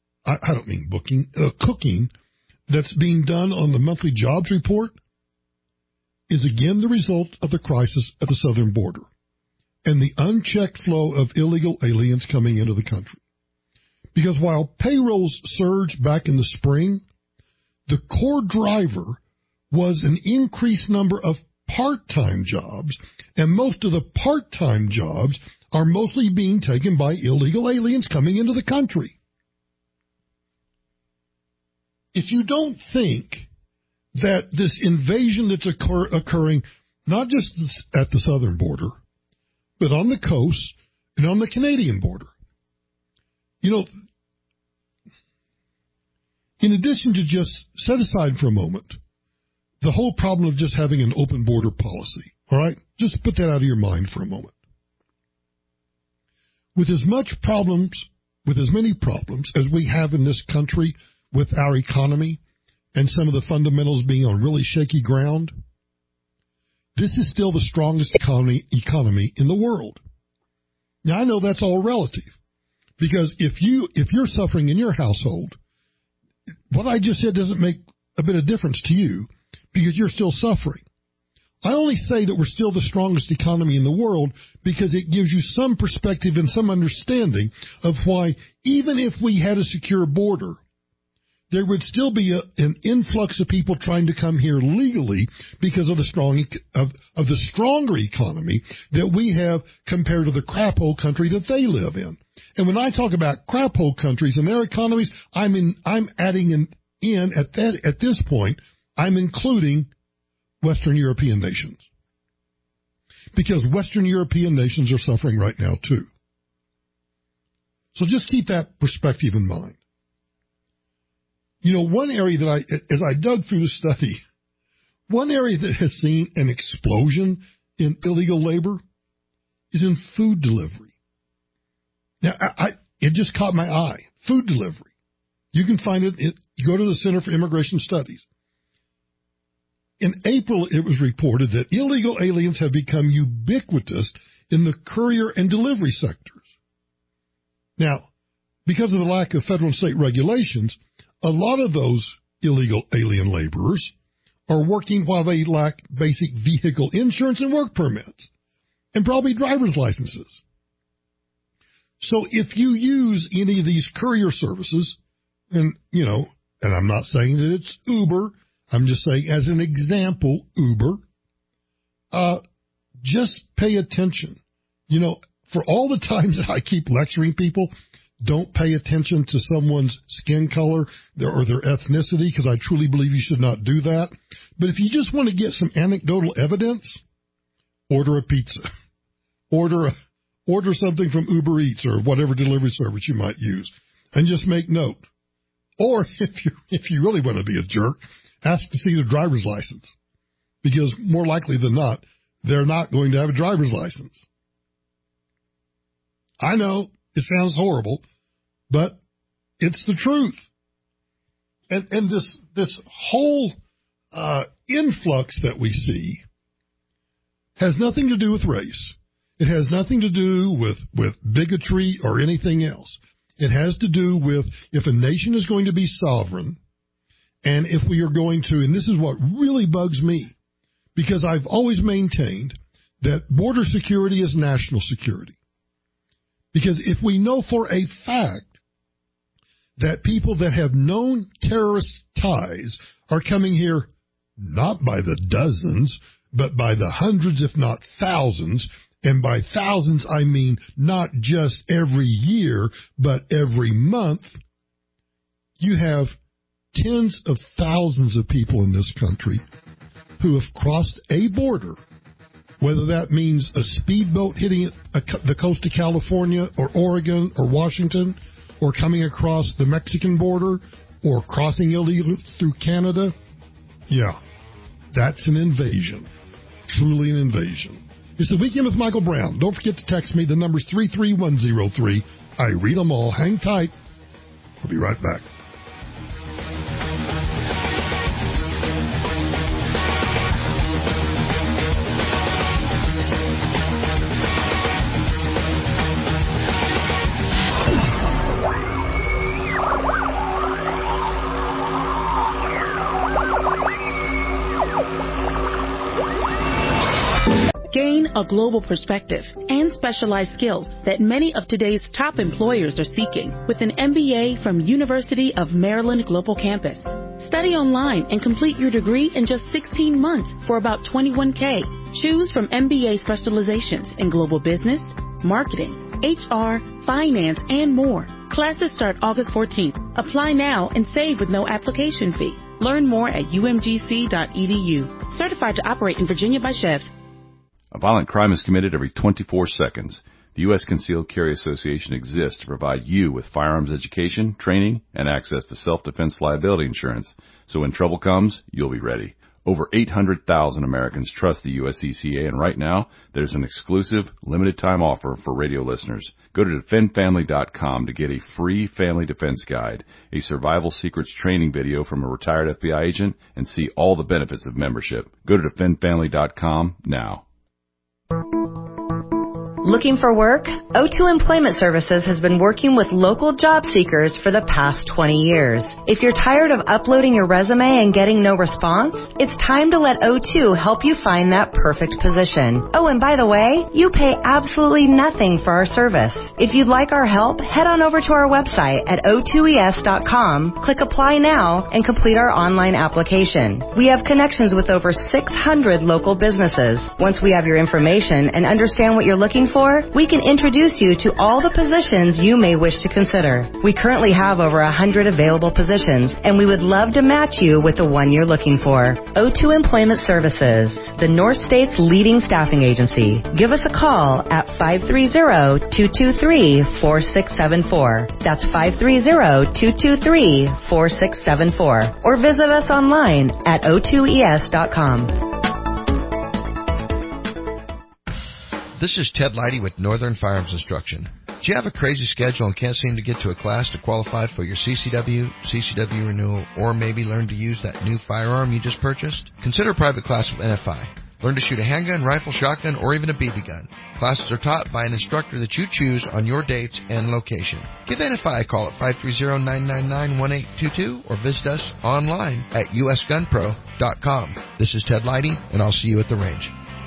that's being done on the monthly jobs report is again the result of the crisis at the southern border and the unchecked flow of illegal aliens coming into the country. Because while payrolls surged back in the spring, the core driver was an increased number of part-time jobs, and most of the part-time jobs are mostly being taken by illegal aliens coming into the country. If you don't think that this invasion that's occurring, not just at the southern border, but on the coast and on the Canadian border, in addition to just set aside for a moment the whole problem of just having an open border policy, all right? Just put that out of your mind for a moment. With as many problems as we have in this country with our economy and some of the fundamentals being on really shaky ground, this is still the strongest economy in the world. Now, I know that's all relative, because if you're suffering in your household, what I just said doesn't make a bit of difference to you because you're still suffering. I only say that we're still the strongest economy in the world because it gives you some perspective and some understanding of why, even if we had a secure border, there would still be an influx of people trying to come here legally because of the stronger economy that we have compared to the crap hole country that they live in. And when I talk about crap hole countries and their economies, I'm adding in at this point, I'm including Western European nations, because Western European nations are suffering right now too. So just keep that perspective in mind. One area that as I dug through the study, one area that has seen an explosion in illegal labor is in food delivery. Now, it just caught my eye. Food delivery. You can find it. You go to the Center for Immigration Studies. In April, it was reported that illegal aliens have become ubiquitous in the courier and delivery sectors. Now, because of the lack of federal and state regulations, a lot of those illegal alien laborers are working while they lack basic vehicle insurance and work permits, and probably driver's licenses. So if you use any of these courier services, and I'm not saying that it's Uber, I'm just saying as an example, Uber, just pay attention. For all the times that I keep lecturing people, don't pay attention to someone's skin color or their ethnicity, because I truly believe you should not do that. But if you just want to get some anecdotal evidence, order a pizza. Order something from Uber Eats or whatever delivery service you might use, and just make note. Or if you really want to be a jerk, ask to see their driver's license, because more likely than not, they're not going to have a driver's license. I know it sounds horrible, but it's the truth. And this whole influx that we see has nothing to do with race. It has nothing to do with bigotry or anything else. It has to do with if a nation is going to be sovereign, and if we are going to, and this is what really bugs me, because I've always maintained that border security is national security. Because if we know for a fact that people that have known terrorist ties are coming here not by the dozens, but by the hundreds, if not thousands, and by thousands I mean not just every year, but every month, you have tens of thousands of people in this country who have crossed a border, whether that means a speedboat hitting the coast of California or Oregon or Washington, or coming across the Mexican border, or crossing illegally through Canada. Yeah, that's an invasion. Truly an invasion. It's the Weekend with Michael Brown. Don't forget to text me. The number's 33103. I read them all. Hang tight. I'll be right back. Gain a global perspective and specialized skills that many of today's top employers are seeking with an MBA from University of Maryland Global Campus. Study online and complete your degree in just 16 months for about $21K. Choose from MBA specializations in global business, marketing, HR, finance, and more. Classes start August 14th. Apply now and save with no application fee. Learn more at umgc.edu. Certified to operate in Virginia by Chev. A violent crime is committed every 24 seconds. The U.S. Concealed Carry Association exists to provide you with firearms education, training, and access to self-defense liability insurance. So when trouble comes, you'll be ready. Over 800,000 Americans trust the USCCA, and right now, there's an exclusive, limited-time offer for radio listeners. Go to defendfamily.com to get a free family defense guide, a survival secrets training video from a retired FBI agent, and see all the benefits of membership. Go to defendfamily.com now. Looking for work? O2 Employment Services has been working with local job seekers for the past 20 years. If you're tired of uploading your resume and getting no response, it's time to let O2 help you find that perfect position. Oh, and by the way, you pay absolutely nothing for our service. If you'd like our help, head on over to our website at o2es.com, click Apply Now, and complete our online application. We have connections with over 600 local businesses. Once we have your information and understand what you're looking for, we can introduce you to all the positions you may wish to consider. We currently have over 100 available positions, and we would love to match you with the one you're looking for. O2 Employment Services, the North State's leading staffing agency. Give us a call at 530-223-4674. That's 530-223-4674. Or visit us online at o2es.com. This is Ted Leidy with Northern Firearms Instruction. Do you have a crazy schedule and can't seem to get to a class to qualify for your CCW renewal, or maybe learn to use that new firearm you just purchased? Consider a private class with NFI. Learn to shoot a handgun, rifle, shotgun, or even a BB gun. Classes are taught by an instructor that you choose on your dates and location. Give NFI a call at 530-999-1822 or visit us online at usgunpro.com. This is Ted Leidy, and I'll see you at the range.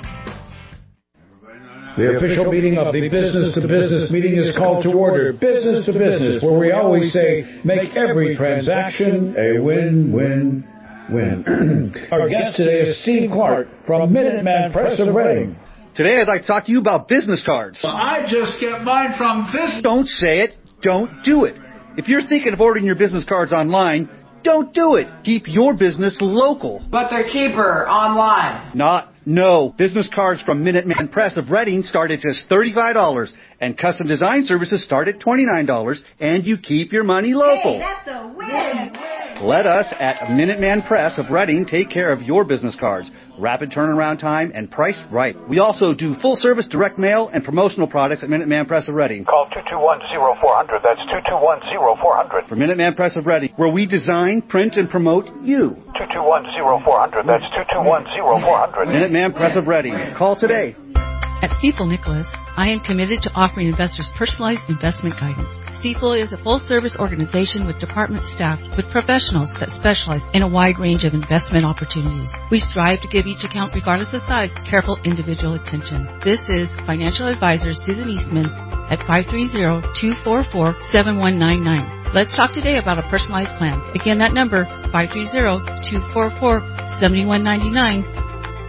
The official meeting of the Business to Business meeting is called to order. Business to Business, where we always say, make every transaction a win-win-win. Our guest today is Steve Clark from Minuteman Press of Reading. Today I'd like to talk to you about business cards. Well, I just get mine from this. Don't say it. Don't do it. If you're thinking of ordering your business cards online, don't do it. Keep your business local. But they're cheaper online. No. Business cards from Minuteman Press of Reading start at just $35, and custom design services start at $29, and you keep your money local. Hey, that's a win. Let us at Minuteman Press of Reading take care of your business cards. Rapid turnaround time and priced right. We also do full-service direct mail and promotional products at Minuteman Press of Reading. Call 221-0400. That's 221-0400. For Minuteman Press of Reading, where we design, print, and promote you. 221-0400. That's 221-0400. Minuteman Press of Reading. Call today. At Stifel Nicholas, I am committed to offering investors personalized investment guidance. Stifel is a full-service organization with department staff with professionals that specialize in a wide range of investment opportunities. We strive to give each account, regardless of size, careful individual attention. This is financial advisor Susan Eastman at 530-244-7199. Let's talk today about a personalized plan. Again, that number, 530-244-7199.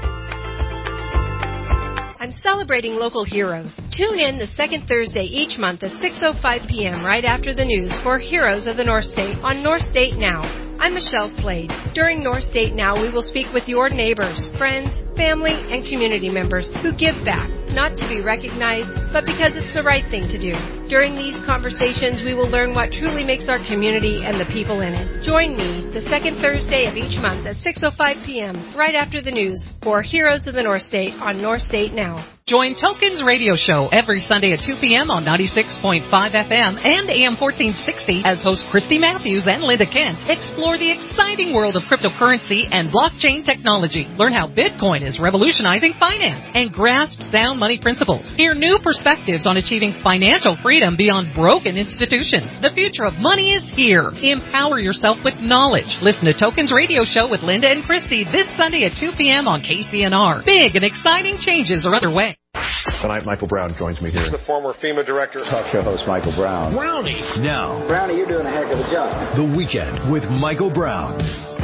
I'm celebrating local heroes. Tune in the second Thursday each month at 6:05 p.m. right after the news for Heroes of the North State on North State Now. I'm Michelle Slade. During North State Now, we will speak with your neighbors, friends, family, and community members who give back, not to be recognized, but because it's the right thing to do. During these conversations, we will learn what truly makes our community and the people in it. Join me the second Thursday of each month at 6:05 p.m. right after the news for Heroes of the North State on North State Now. Join Tokens Radio Show every Sunday at 2 p.m. on 96.5 FM and AM 1460 as host Christy Matthews and Linda Kent explore the exciting world of cryptocurrency and blockchain technology. Learn how Bitcoin is revolutionizing finance and grasp sound money principles. Hear new perspectives on achieving financial freedom beyond broken institutions. The future of money is here. Empower yourself with knowledge. Listen to Tokens Radio Show with Linda and Christy this Sunday at 2 p.m. on KCNR. Big and exciting changes are underway. Tonight, Michael Brown joins me here. He's the former FEMA director. Talk show host Michael Brown. Brownie. Now. Brownie, you're doing a heck of a job. The Weekend with Michael Brown.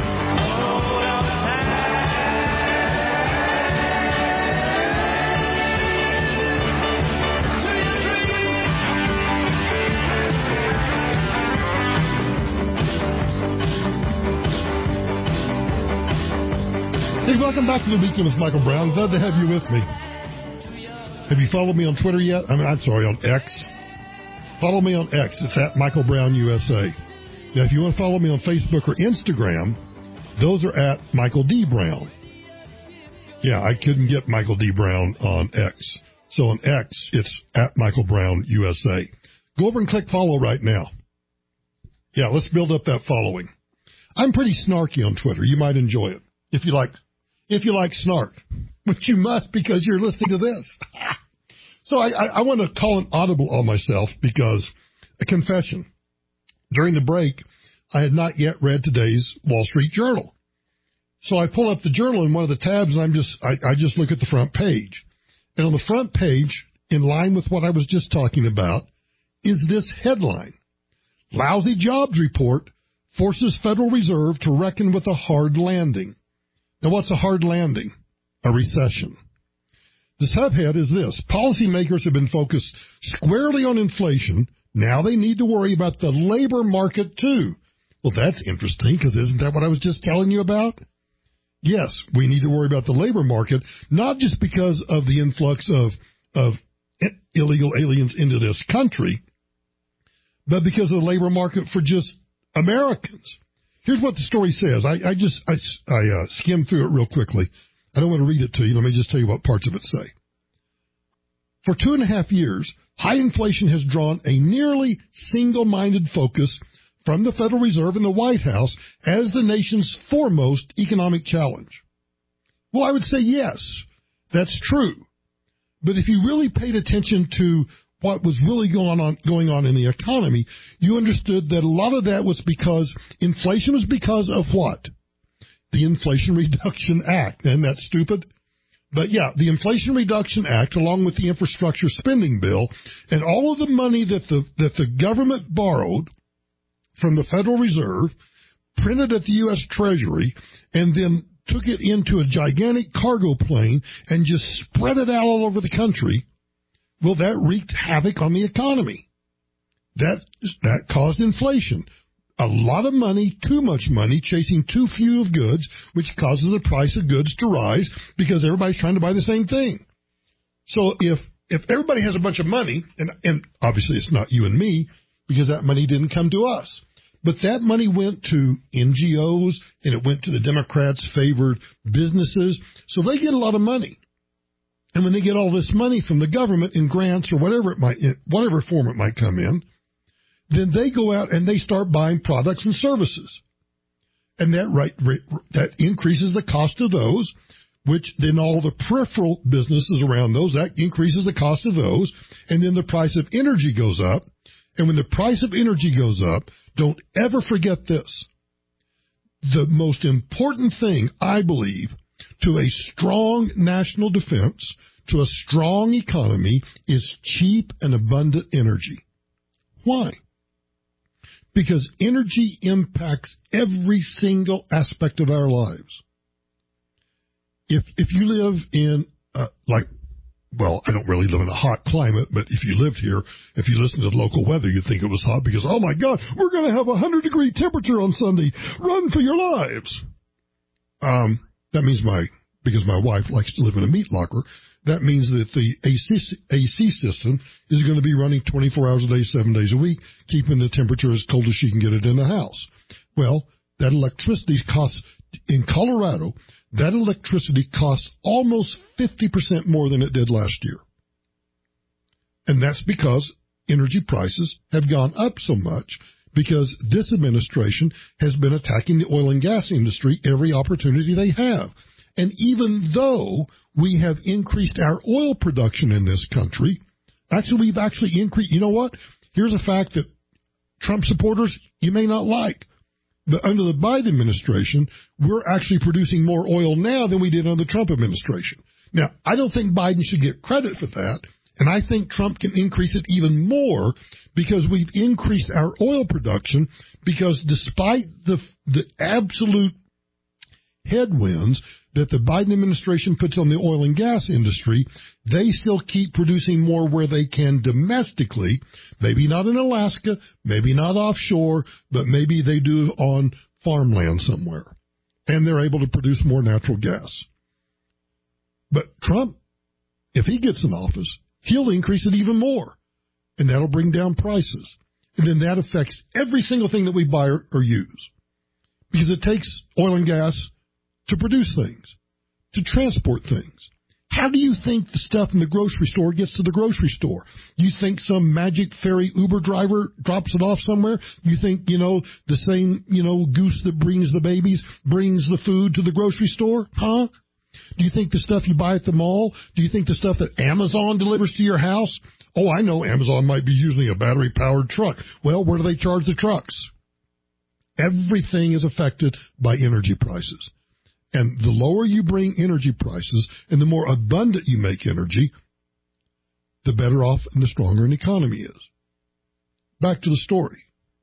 Hey, welcome back to the Weekend with Michael Brown. Glad to have you with me. Have you followed me on Twitter yet? I'm sorry, on X. Follow me on X. It's at Michael Brown USA. Now, if you want to follow me on Facebook or Instagram, those are at Michael D. Brown. Yeah, I couldn't get Michael D. Brown on X. So on X, it's at Michael Brown USA. Go over and click follow right now. Yeah, let's build up that following. I'm pretty snarky on Twitter. You might enjoy it if you like snark, which you must because you're listening to this. So I want to call an audible on myself because a confession. During the break, I had not yet read today's Wall Street Journal. So I pull up the journal in one of the tabs and I just look at the front page. And on the front page, in line with what I was just talking about, is this headline. Lousy jobs report forces Federal Reserve to reckon with a hard landing. Now, what's a hard landing? A recession. The subhead is this. Policymakers have been focused squarely on inflation. Now they need to worry about the labor market, too. Well, that's interesting, because isn't that what I was just telling you about? Yes, we need to worry about the labor market, not just because of the influx of illegal aliens into this country, but because of the labor market for just Americans. Here's what the story says. I skimmed through it real quickly. I don't want to read it to you. Let me just tell you what parts of it say. For 2.5 years, high inflation has drawn a nearly single-minded focus from the Federal Reserve and the White House as the nation's foremost economic challenge. Well, I would say yes, that's true. But if you really paid attention to what was really going on in the economy, you understood that a lot of that was because inflation was because of what? The Inflation Reduction Act. Isn't that stupid? But yeah, the Inflation Reduction Act, along with the infrastructure spending bill, and all of the money that the government borrowed from the Federal Reserve, printed at the U.S. Treasury, and then took it into a gigantic cargo plane and just spread it out all over the country. Well, that wreaked havoc on the economy. That caused inflation. A lot of money, too much money, chasing too few of goods, which causes the price of goods to rise because everybody's trying to buy the same thing. So if everybody has a bunch of money, and obviously it's not you and me, because that money didn't come to us, but that money went to NGOs and it went to the Democrats' favored businesses, so they get a lot of money. And when they get all this money from the government in grants or whatever form it might come in, then they go out and they start buying products and services. And that increases the cost of those, which then all the peripheral businesses around those, that increases the cost of those, and then the price of energy goes up. And when the price of energy goes up, don't ever forget this. The most important thing, I believe, to a strong national defense, to a strong economy, is cheap and abundant energy. Why? Because energy impacts every single aspect of our lives. If you live in, I don't really live in a hot climate, but if you lived here, if you listen to the local weather, you'd think it was hot because, oh my God, we're going to have 100-degree temperature on Sunday. Run for your lives. That means because my wife likes to live in a meat locker, that means that the AC system is going to be running 24 hours a day, 7 days a week, keeping the temperature as cold as she can get it in the house. Well, that electricity costs, in Colorado, that electricity costs almost 50% more than it did last year. And that's because energy prices have gone up so much because this administration has been attacking the oil and gas industry every opportunity they have. And even though we have increased our oil production in this country, we've actually increased. You know what? Here's a fact that Trump supporters, you may not like. But under the Biden administration, we're actually producing more oil now than we did under the Trump administration. Now, I don't think Biden should get credit for that, and I think Trump can increase it even more because we've increased our oil production because despite the absolute headwinds that the Biden administration puts on the oil and gas industry, they still keep producing more where they can domestically, maybe not in Alaska, maybe not offshore, but maybe they do on farmland somewhere. And they're able to produce more natural gas. But Trump, if he gets in office, he'll increase it even more. And that'll bring down prices. And then that affects every single thing that we buy or use. Because it takes oil and gas to produce things, to transport things. How do you think the stuff in the grocery store gets to the grocery store? You think some magic fairy Uber driver drops it off somewhere? You think, the same, goose that brings the babies brings the food to the grocery store? Huh? Do you think the stuff you buy at the mall? Do you think the stuff that Amazon delivers to your house? Oh, I know Amazon might be using a battery-powered truck. Well, where do they charge the trucks? Everything is affected by energy prices. And the lower you bring energy prices and the more abundant you make energy, the better off and the stronger an economy is. Back to the story.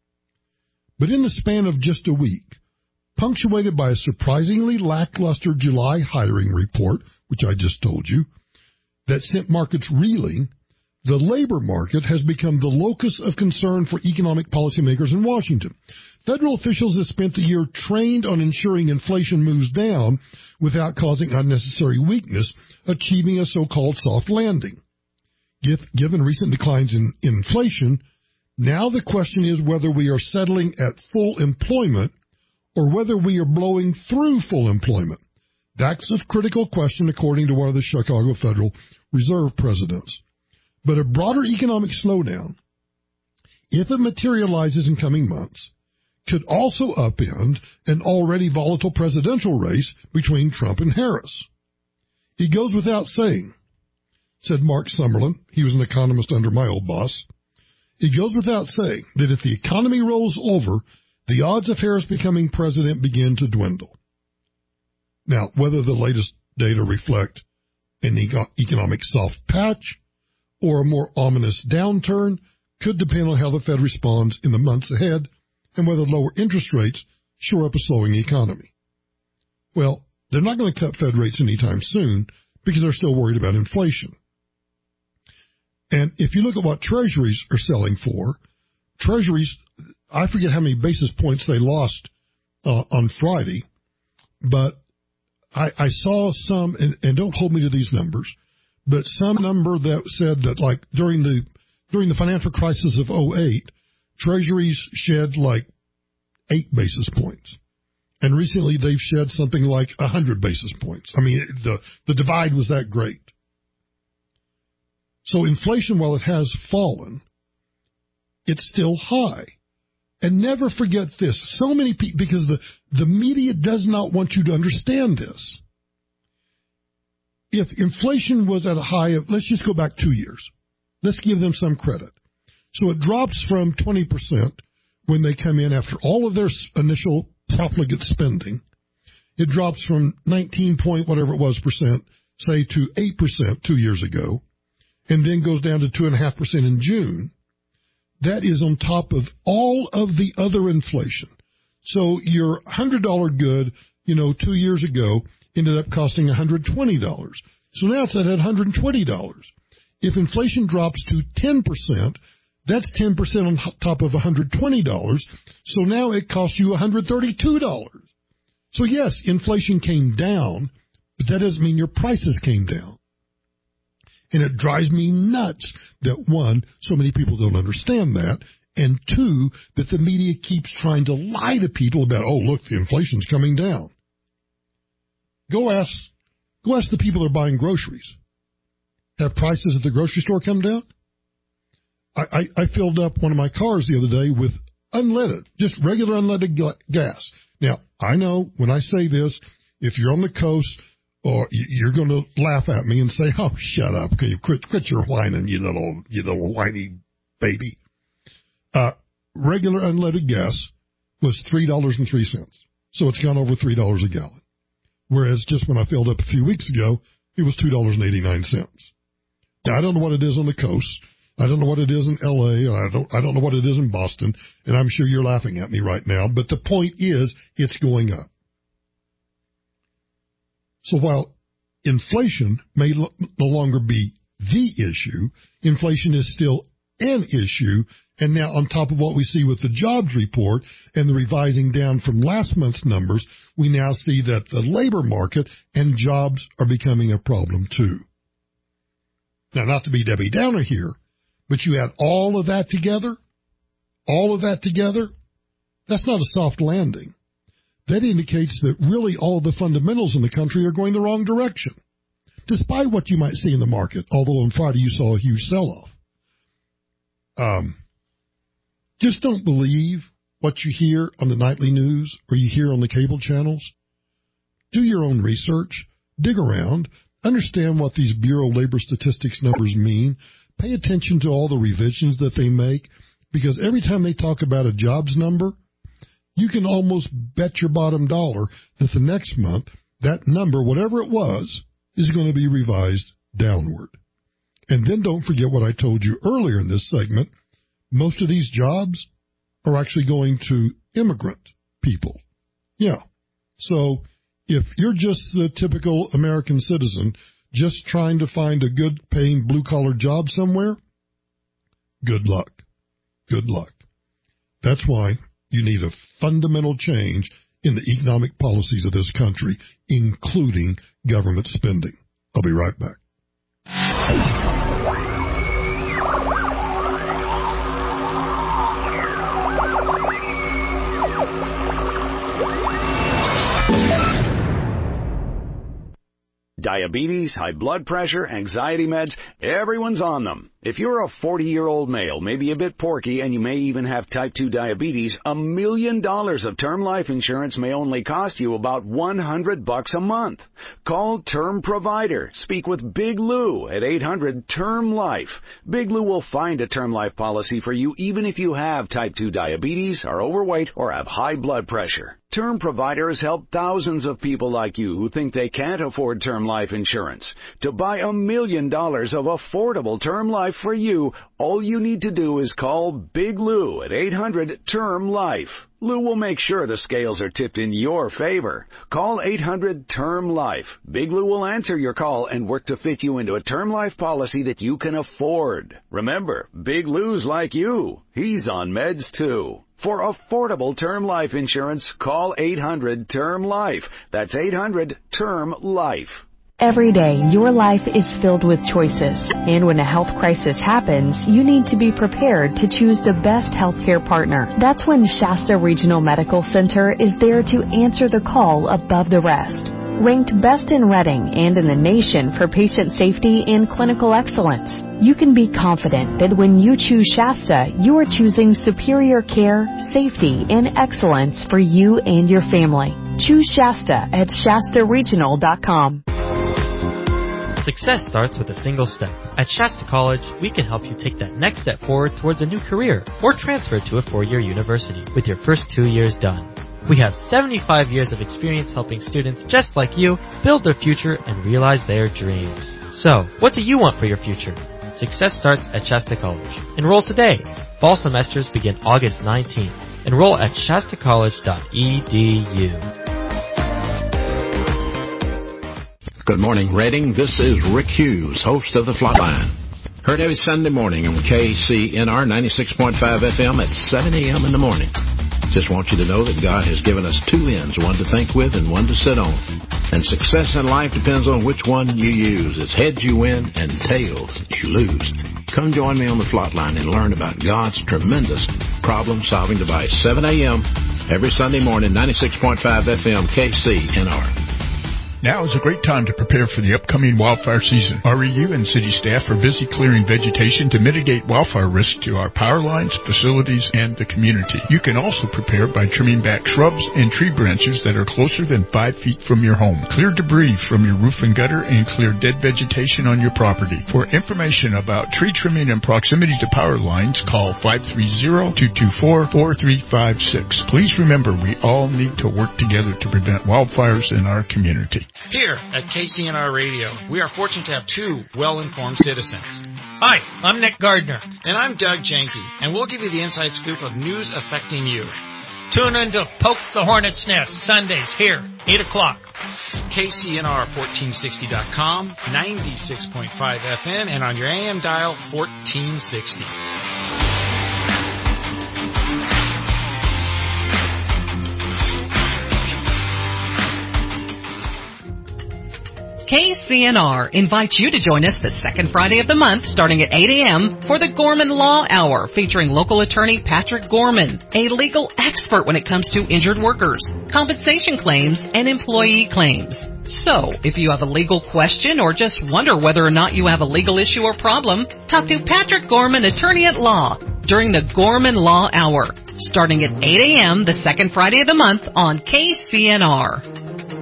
But in the span of just a week, punctuated by a surprisingly lackluster July hiring report, which I just told you, that sent markets reeling, the labor market has become the locus of concern for economic policymakers in Washington. Federal officials have spent the year trained on ensuring inflation moves down without causing unnecessary weakness, achieving a so-called soft landing. Given recent declines in inflation, now the question is whether we are settling at full employment or whether we are blowing through full employment. That's a critical question, according to one of the Chicago Federal Reserve presidents. But a broader economic slowdown, if it materializes in coming months, could also upend an already volatile presidential race between Trump and Harris. It goes without saying, said Mark Summerlin, he was an economist under my old boss, it goes without saying that if the economy rolls over, the odds of Harris becoming president begin to dwindle. Now, whether the latest data reflect an economic soft patch or a more ominous downturn could depend on how the Fed responds in the months ahead and whether lower interest rates shore up a slowing economy. Well, they're not going to cut Fed rates anytime soon because they're still worried about inflation. And if you look at what treasuries are selling for, treasuries, I forget how many basis points they lost on Friday, but I saw some, and don't hold me to these numbers, but some number that said that like during the financial crisis of 2008, treasuries shed like 8 basis points. And recently they've shed something like 100 basis points. I mean, the divide was that great. So inflation, while it has fallen, it's still high. And never forget this. So many people, because the media does not want you to understand this. If inflation was at a high of, let's just go back 2 years. Let's give them some credit. So it drops from 20% when they come in after all of their initial profligate spending. It drops from 19 point whatever it was percent, say, to 8% 2 years ago, and then goes down to 2.5% in June. That is on top of all of the other inflation. So your $100 good, 2 years ago ended up costing $120. So now it's at $120. If inflation drops to 10%, that's 10% on top of $120. So now it costs you $132. So yes, inflation came down, but that doesn't mean your prices came down. And it drives me nuts that, one, so many people don't understand that, and two, that the media keeps trying to lie to people about, oh, look, the inflation's coming down. Go ask the people that are buying groceries. Have prices at the grocery store come down? I filled up one of my cars the other day with unleaded, just regular unleaded gas. Now, I know when I say this, if you're on the coast, or you're going to laugh at me and say, oh, shut up. Can you quit your whining, you little whiny baby. Regular unleaded gas was $3.03. So it's gone over $3 a gallon. Whereas just when I filled up a few weeks ago, it it was $2.89. Now, I don't know what it is on the coast. I don't know what it is in L.A. I don't know what it is in Boston, and I'm sure you're laughing at me right now. But the point is, it's going up. So while inflation may no longer be the issue, inflation is still an issue. And now on top of what we see with the jobs report and the revising down from last month's numbers, we now see that the labor market and jobs are becoming a problem too. Now, not to be Debbie Downer here, but you add all of that together, that's not a soft landing. That indicates that really all of the fundamentals in the country are going the wrong direction, despite what you might see in the market, although on Friday you saw a huge sell-off. Just don't believe what you hear on the nightly news or you hear on the cable channels. Do your own research, dig around, understand what these Bureau of Labor Statistics numbers mean. Pay attention to all the revisions that they make, because every time they talk about a jobs number, you can almost bet your bottom dollar that the next month, that number, whatever it was, is going to be revised downward. And then don't forget what I told you earlier in this segment. Most of these jobs are actually going to immigrant people. Yeah. So if you're just the typical American citizen just trying to find a good-paying blue-collar job somewhere, good luck. Good luck. That's why you need a fundamental change in the economic policies of this country, including government spending. I'll be right back. Diabetes, high blood pressure, anxiety meds, everyone's on them. If you're a 40-year-old male, maybe a bit porky, and you may even have type 2 diabetes, $1 million of term life insurance may only cost you about $100 a month. Call Term Provider. Speak with Big Lou at 800-TERM-LIFE. Big Lou will find a term life policy for you even if you have type 2 diabetes, are overweight, or have high blood pressure. Term Provider has helped thousands of people like you who think they can't afford term life insurance. To buy $1 million of affordable term life for you, all you need to do is call Big Lou at 800-TERM-LIFE. Lou will make sure the scales are tipped in your favor. Call 800-TERM-LIFE. Big Lou will answer your call and work to fit you into a term life policy that you can afford. Remember, Big Lou's like you. He's on meds too. For affordable term life insurance, call 800-TERM-LIFE. That's 800-TERM-LIFE. Every day, your life is filled with choices. And when a health crisis happens, you need to be prepared to choose the best healthcare partner. That's when Shasta Regional Medical Center is there to answer the call above the rest. Ranked best in Reading and in the nation for patient safety and clinical excellence, you can be confident that when you choose Shasta, you are choosing superior care, safety, and excellence for you and your family. Choose Shasta at ShastaRegional.com. Success starts with a single step. At Shasta College, we can help you take that next step forward towards a new career or transfer to a 4-year university with your first 2 years done. We have 75 years of experience helping students just like you build their future and realize their dreams. So, what do you want for your future? Success starts at Shasta College. Enroll today. Fall semesters begin August 19th. Enroll at shastacollege.edu. Good morning, Reading. This is Rick Hughes, host of The Flatline. Heard every Sunday morning on KCNR 96.5 FM at 7 a.m. in the morning. Just want you to know that God has given us two ends, one to think with and one to sit on. And success in life depends on which one you use. It's heads you win and tails you lose. Come join me on The Flatline and learn about God's tremendous problem-solving device. 7 a.m. every Sunday morning, 96.5 FM, KCNR. Now is a great time to prepare for the upcoming wildfire season. REU and city staff are busy clearing vegetation to mitigate wildfire risk to our power lines, facilities, and the community. You can also prepare by trimming back shrubs and tree branches that are closer than 5 feet from your home. Clear debris from your roof and gutter and clear dead vegetation on your property. For information about tree trimming and proximity to power lines, call 530-224-4356. Please remember, we all need to work together to prevent wildfires in our community. Here at KCNR Radio, we are fortunate to have two well-informed citizens. Hi, I'm Nick Gardner. And I'm Doug Janke, and we'll give you the inside scoop of news affecting you. Tune in to Poke the Hornet's Nest, Sundays here, 8 o'clock. KCNR1460.com, 96.5 FM, and on your AM dial, 1460. KCNR invites you to join us the second Friday of the month starting at 8 a.m. for the Gorman Law Hour featuring local attorney Patrick Gorman, a legal expert when it comes to injured workers, compensation claims, and employee claims. So, if you have a legal question or just wonder whether or not you have a legal issue or problem, talk to Patrick Gorman, attorney at law, during the Gorman Law Hour starting at 8 a.m. the second Friday of the month on KCNR.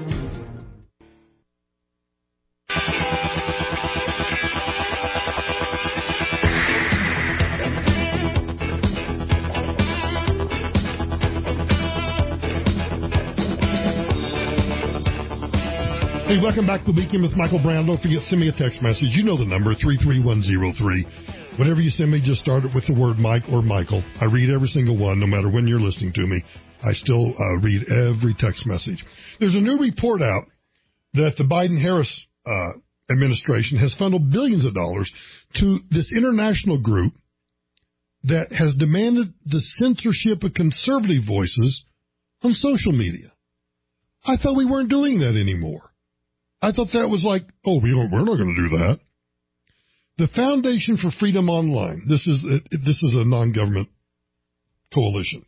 Hey, welcome back to the Weekend with Michael Brown. Don't forget, send me a text message. You know the number, 33103. Whatever you send me, just start it with the word Mike or Michael. I read every single one, no matter when you're listening to me. I still read every text message. There's a new report out that the Biden-Harris administration has funneled billions of dollars to this international group that has demanded the censorship of conservative voices on social media. I thought we weren't doing that anymore. I thought that was like, we're not going to do that. The Foundation for Freedom Online, this is a non-government coalition.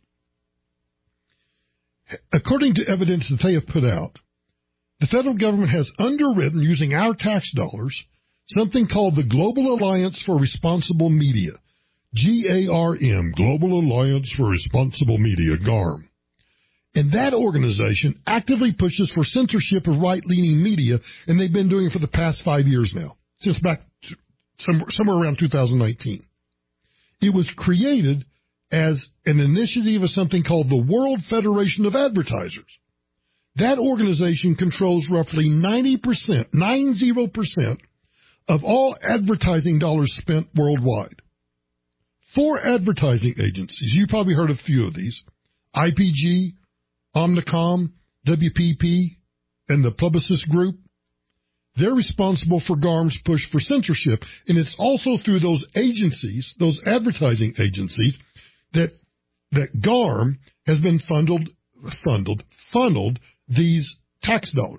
According to evidence that they have put out, the federal government has underwritten, using our tax dollars, something called the Global Alliance for Responsible Media, GARM, Global Alliance for Responsible Media, GARM. And that organization actively pushes for censorship of right-leaning media, and they've been doing it for the past 5 years now, since back somewhere around 2019. It was created as an initiative of something called the World Federation of Advertisers. That organization controls roughly 90% of all advertising dollars spent worldwide. 4 advertising agencies, you probably heard of a few of these, IPG, Omnicom, WPP, and the Publicis Group, they're responsible for GARM's push for censorship, and it's also through those agencies, those advertising agencies, that GARM has been funneled these tax dollars.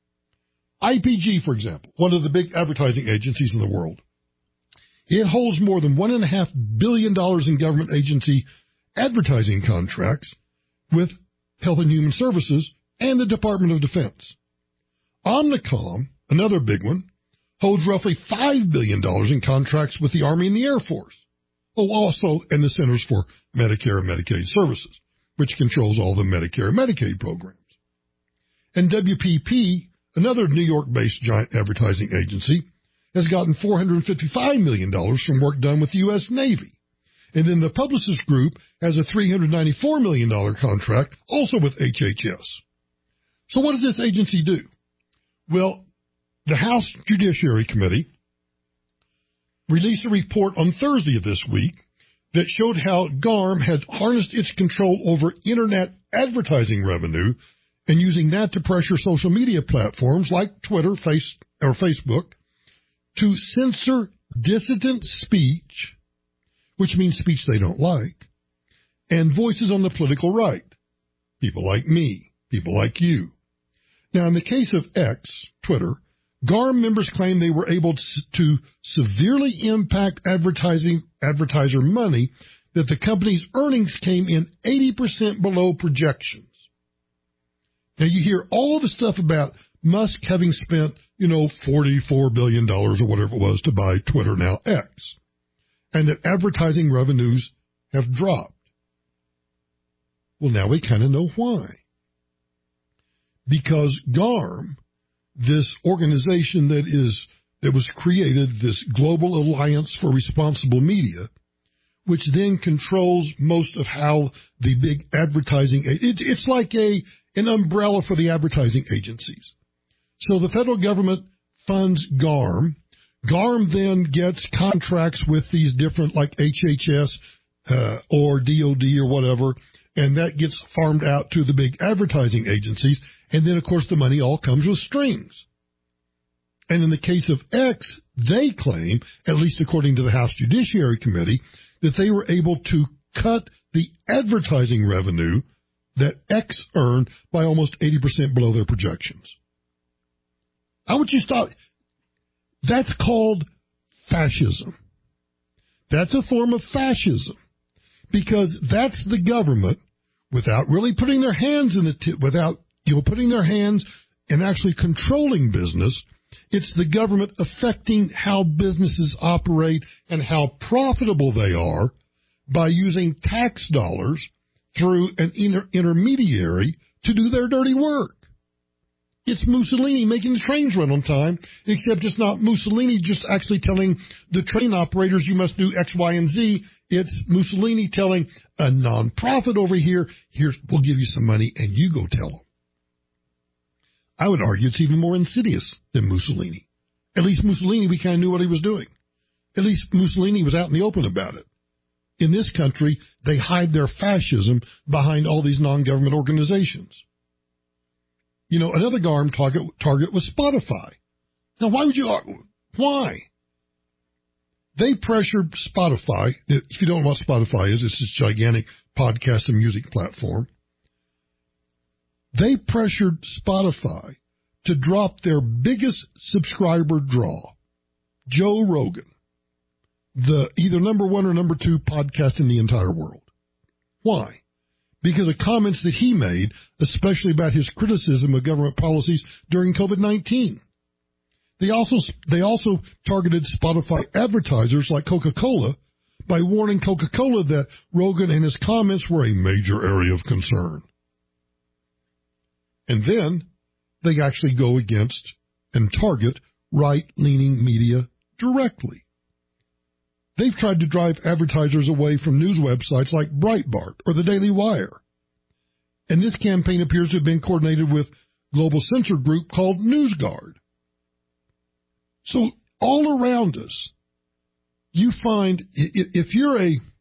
IPG, for example, one of the big advertising agencies in the world, it holds more than $1.5 billion in government agency advertising contracts with Health and Human Services and the Department of Defense. Omnicom, another big one, holds roughly $5 billion in contracts with the Army and the Air Force. Also, and the Centers for Medicare and Medicaid Services, which controls all the Medicare and Medicaid programs. And WPP, another New York-based giant advertising agency, has gotten $455 million from work done with the U.S. Navy. And then the Publicis Group has a $394 million contract, also with HHS. So what does this agency do? Well, the House Judiciary Committee released a report on Thursday of this week that showed how GARM had harnessed its control over Internet advertising revenue and using that to pressure social media platforms like Twitter, Facebook, to censor dissident speech, which means speech they don't like, and voices on the political right, people like me, people like you. Now, in the case of X, Twitter, GARM members claim they were able to severely impact advertiser money, that the company's earnings came in 80% below projections. Now, you hear all the stuff about Musk having spent, $44 billion or whatever it was to buy Twitter, now X, and that advertising revenues have dropped. Well, now we kind of know why. Because GARM, this organization that was created, this Global Alliance for Responsible Media, which then controls most of how the big advertising, it's like an umbrella for the advertising agencies. So the federal government funds GARM. GARM then gets contracts with these different, like HHS or DOD or whatever, and that gets farmed out to the big advertising agencies. And then, of course, the money all comes with strings. And in the case of X, they claim, at least according to the House Judiciary Committee, that they were able to cut the advertising revenue that X earned by almost 80% below their projections. I want you to stop. That's called fascism. That's a form of fascism because that's the government without really putting their hands in the without putting their hands and actually controlling business. It's the government affecting how businesses operate and how profitable they are by using tax dollars through an intermediary to do their dirty work. It's Mussolini making the trains run on time, except it's not Mussolini just actually telling the train operators you must do X, Y, and Z. It's Mussolini telling a nonprofit over here, we'll give you some money and you go tell them. I would argue it's even more insidious than Mussolini. At least Mussolini, we kind of knew what he was doing. At least Mussolini was out in the open about it. In this country, they hide their fascism behind all these non-government organizations. You know, another GARM target was Spotify. Now, why? They pressured Spotify. If you don't know what Spotify is, it's this gigantic podcast and music platform. They pressured Spotify to drop their biggest subscriber draw, Joe Rogan, the either number one or number two podcast in the entire world. Why? Because of comments that he made, especially about his criticism of government policies during COVID-19. They also targeted Spotify advertisers like Coca-Cola by warning Coca-Cola that Rogan and his comments were a major area of concern. And then they actually go against and target right-leaning media directly. They've tried to drive advertisers away from news websites like Breitbart or the Daily Wire. And this campaign appears to have been coordinated with a global censor group called NewsGuard. So all around us, you find, if you're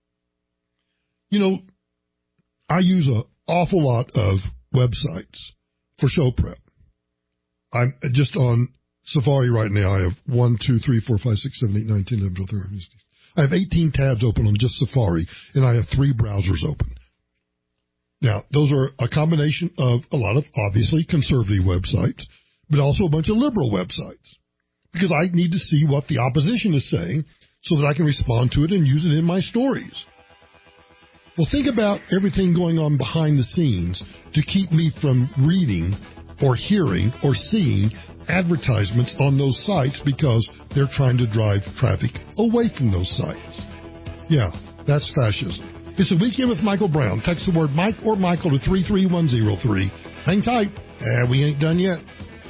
I use an awful lot of websites for show prep. I'm just on Safari right now. I have 1, 2, 3, 4, 5, 6, 7, 8, 9, 10, 11, 12, 13. I have 18 tabs open on just Safari, and I have 3 browsers open. Now, those are a combination of a lot of, obviously, conservative websites, but also a bunch of liberal websites, because I need to see what the opposition is saying so that I can respond to it and use it in my stories. Well, think about everything going on behind the scenes to keep me from reading or hearing or seeing advertisements on those sites because they're trying to drive traffic away from those sites. Yeah, that's fascism. It's a Weekend with Michael Brown. Text the word Mike or Michael to 33103. Hang tight. We ain't done yet.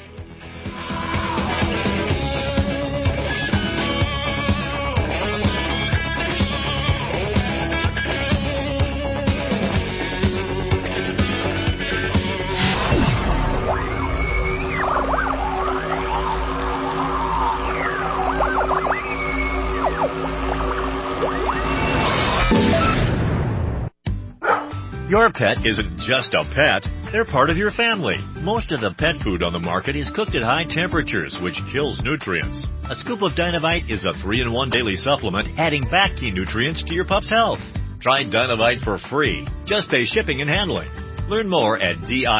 Your pet isn't just a pet, they're part of your family. Most of the pet food on the market is cooked at high temperatures, which kills nutrients. A scoop of Dinovite is a 3-in-1 daily supplement, adding back key nutrients to your pup's health. Try Dinovite for free. Just pay shipping and handling. Learn more at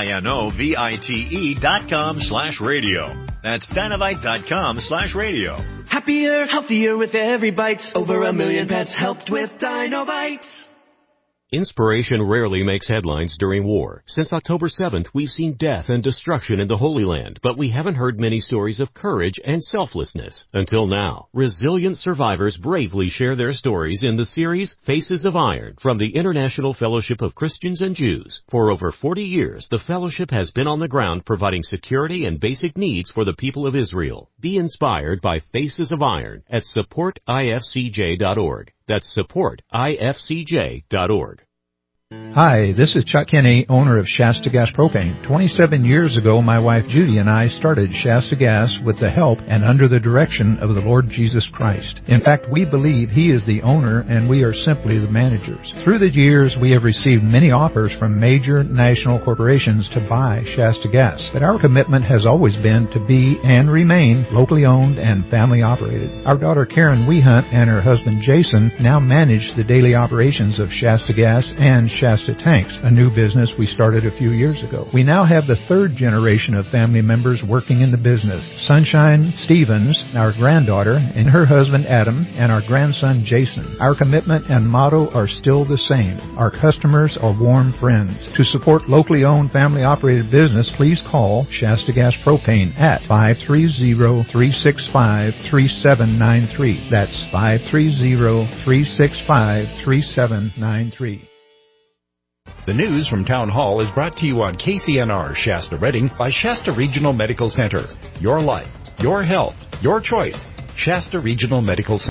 dinovite.com/radio. That's dinovite.com/radio. Happier, healthier with every bite. Over 1 million pets helped with Dinovite. Inspiration rarely makes headlines during war. Since October 7th, we've seen death and destruction in the Holy Land, but we haven't heard many stories of courage and selflessness. Until now, resilient survivors bravely share their stories in the series Faces of Iron from the International Fellowship of Christians and Jews. For over 40 years, the fellowship has been on the ground providing security and basic needs for the people of Israel. Be inspired by Faces of Iron at supportifcj.org. That's supportifcj.org. Hi, this is Chuck Kinney, owner of Shasta Gas Propane. 27 years ago, my wife Judy and I started Shasta Gas with the help and under the direction of the Lord Jesus Christ. In fact, we believe He is the owner and we are simply the managers. Through the years, we have received many offers from major national corporations to buy Shasta Gas, but our commitment has always been to be and remain locally owned and family operated. Our daughter Karen Wehunt and her husband Jason now manage the daily operations of Shasta Gas and Shasta Tanks, a new business we started a few years ago. We now have the third generation of family members working in the business. Sunshine Stevens, our granddaughter, and her husband Adam, and our grandson Jason. Our commitment and motto are still the same. Our customers are warm friends. To support locally owned family operated business, please call Shasta Gas Propane at 530-365-3793. That's 530-365-3793. The news from Town Hall is brought to you on KCNR Shasta Redding by Shasta Regional Medical Center. Your life, your health, your choice. Shasta Regional Medical Center.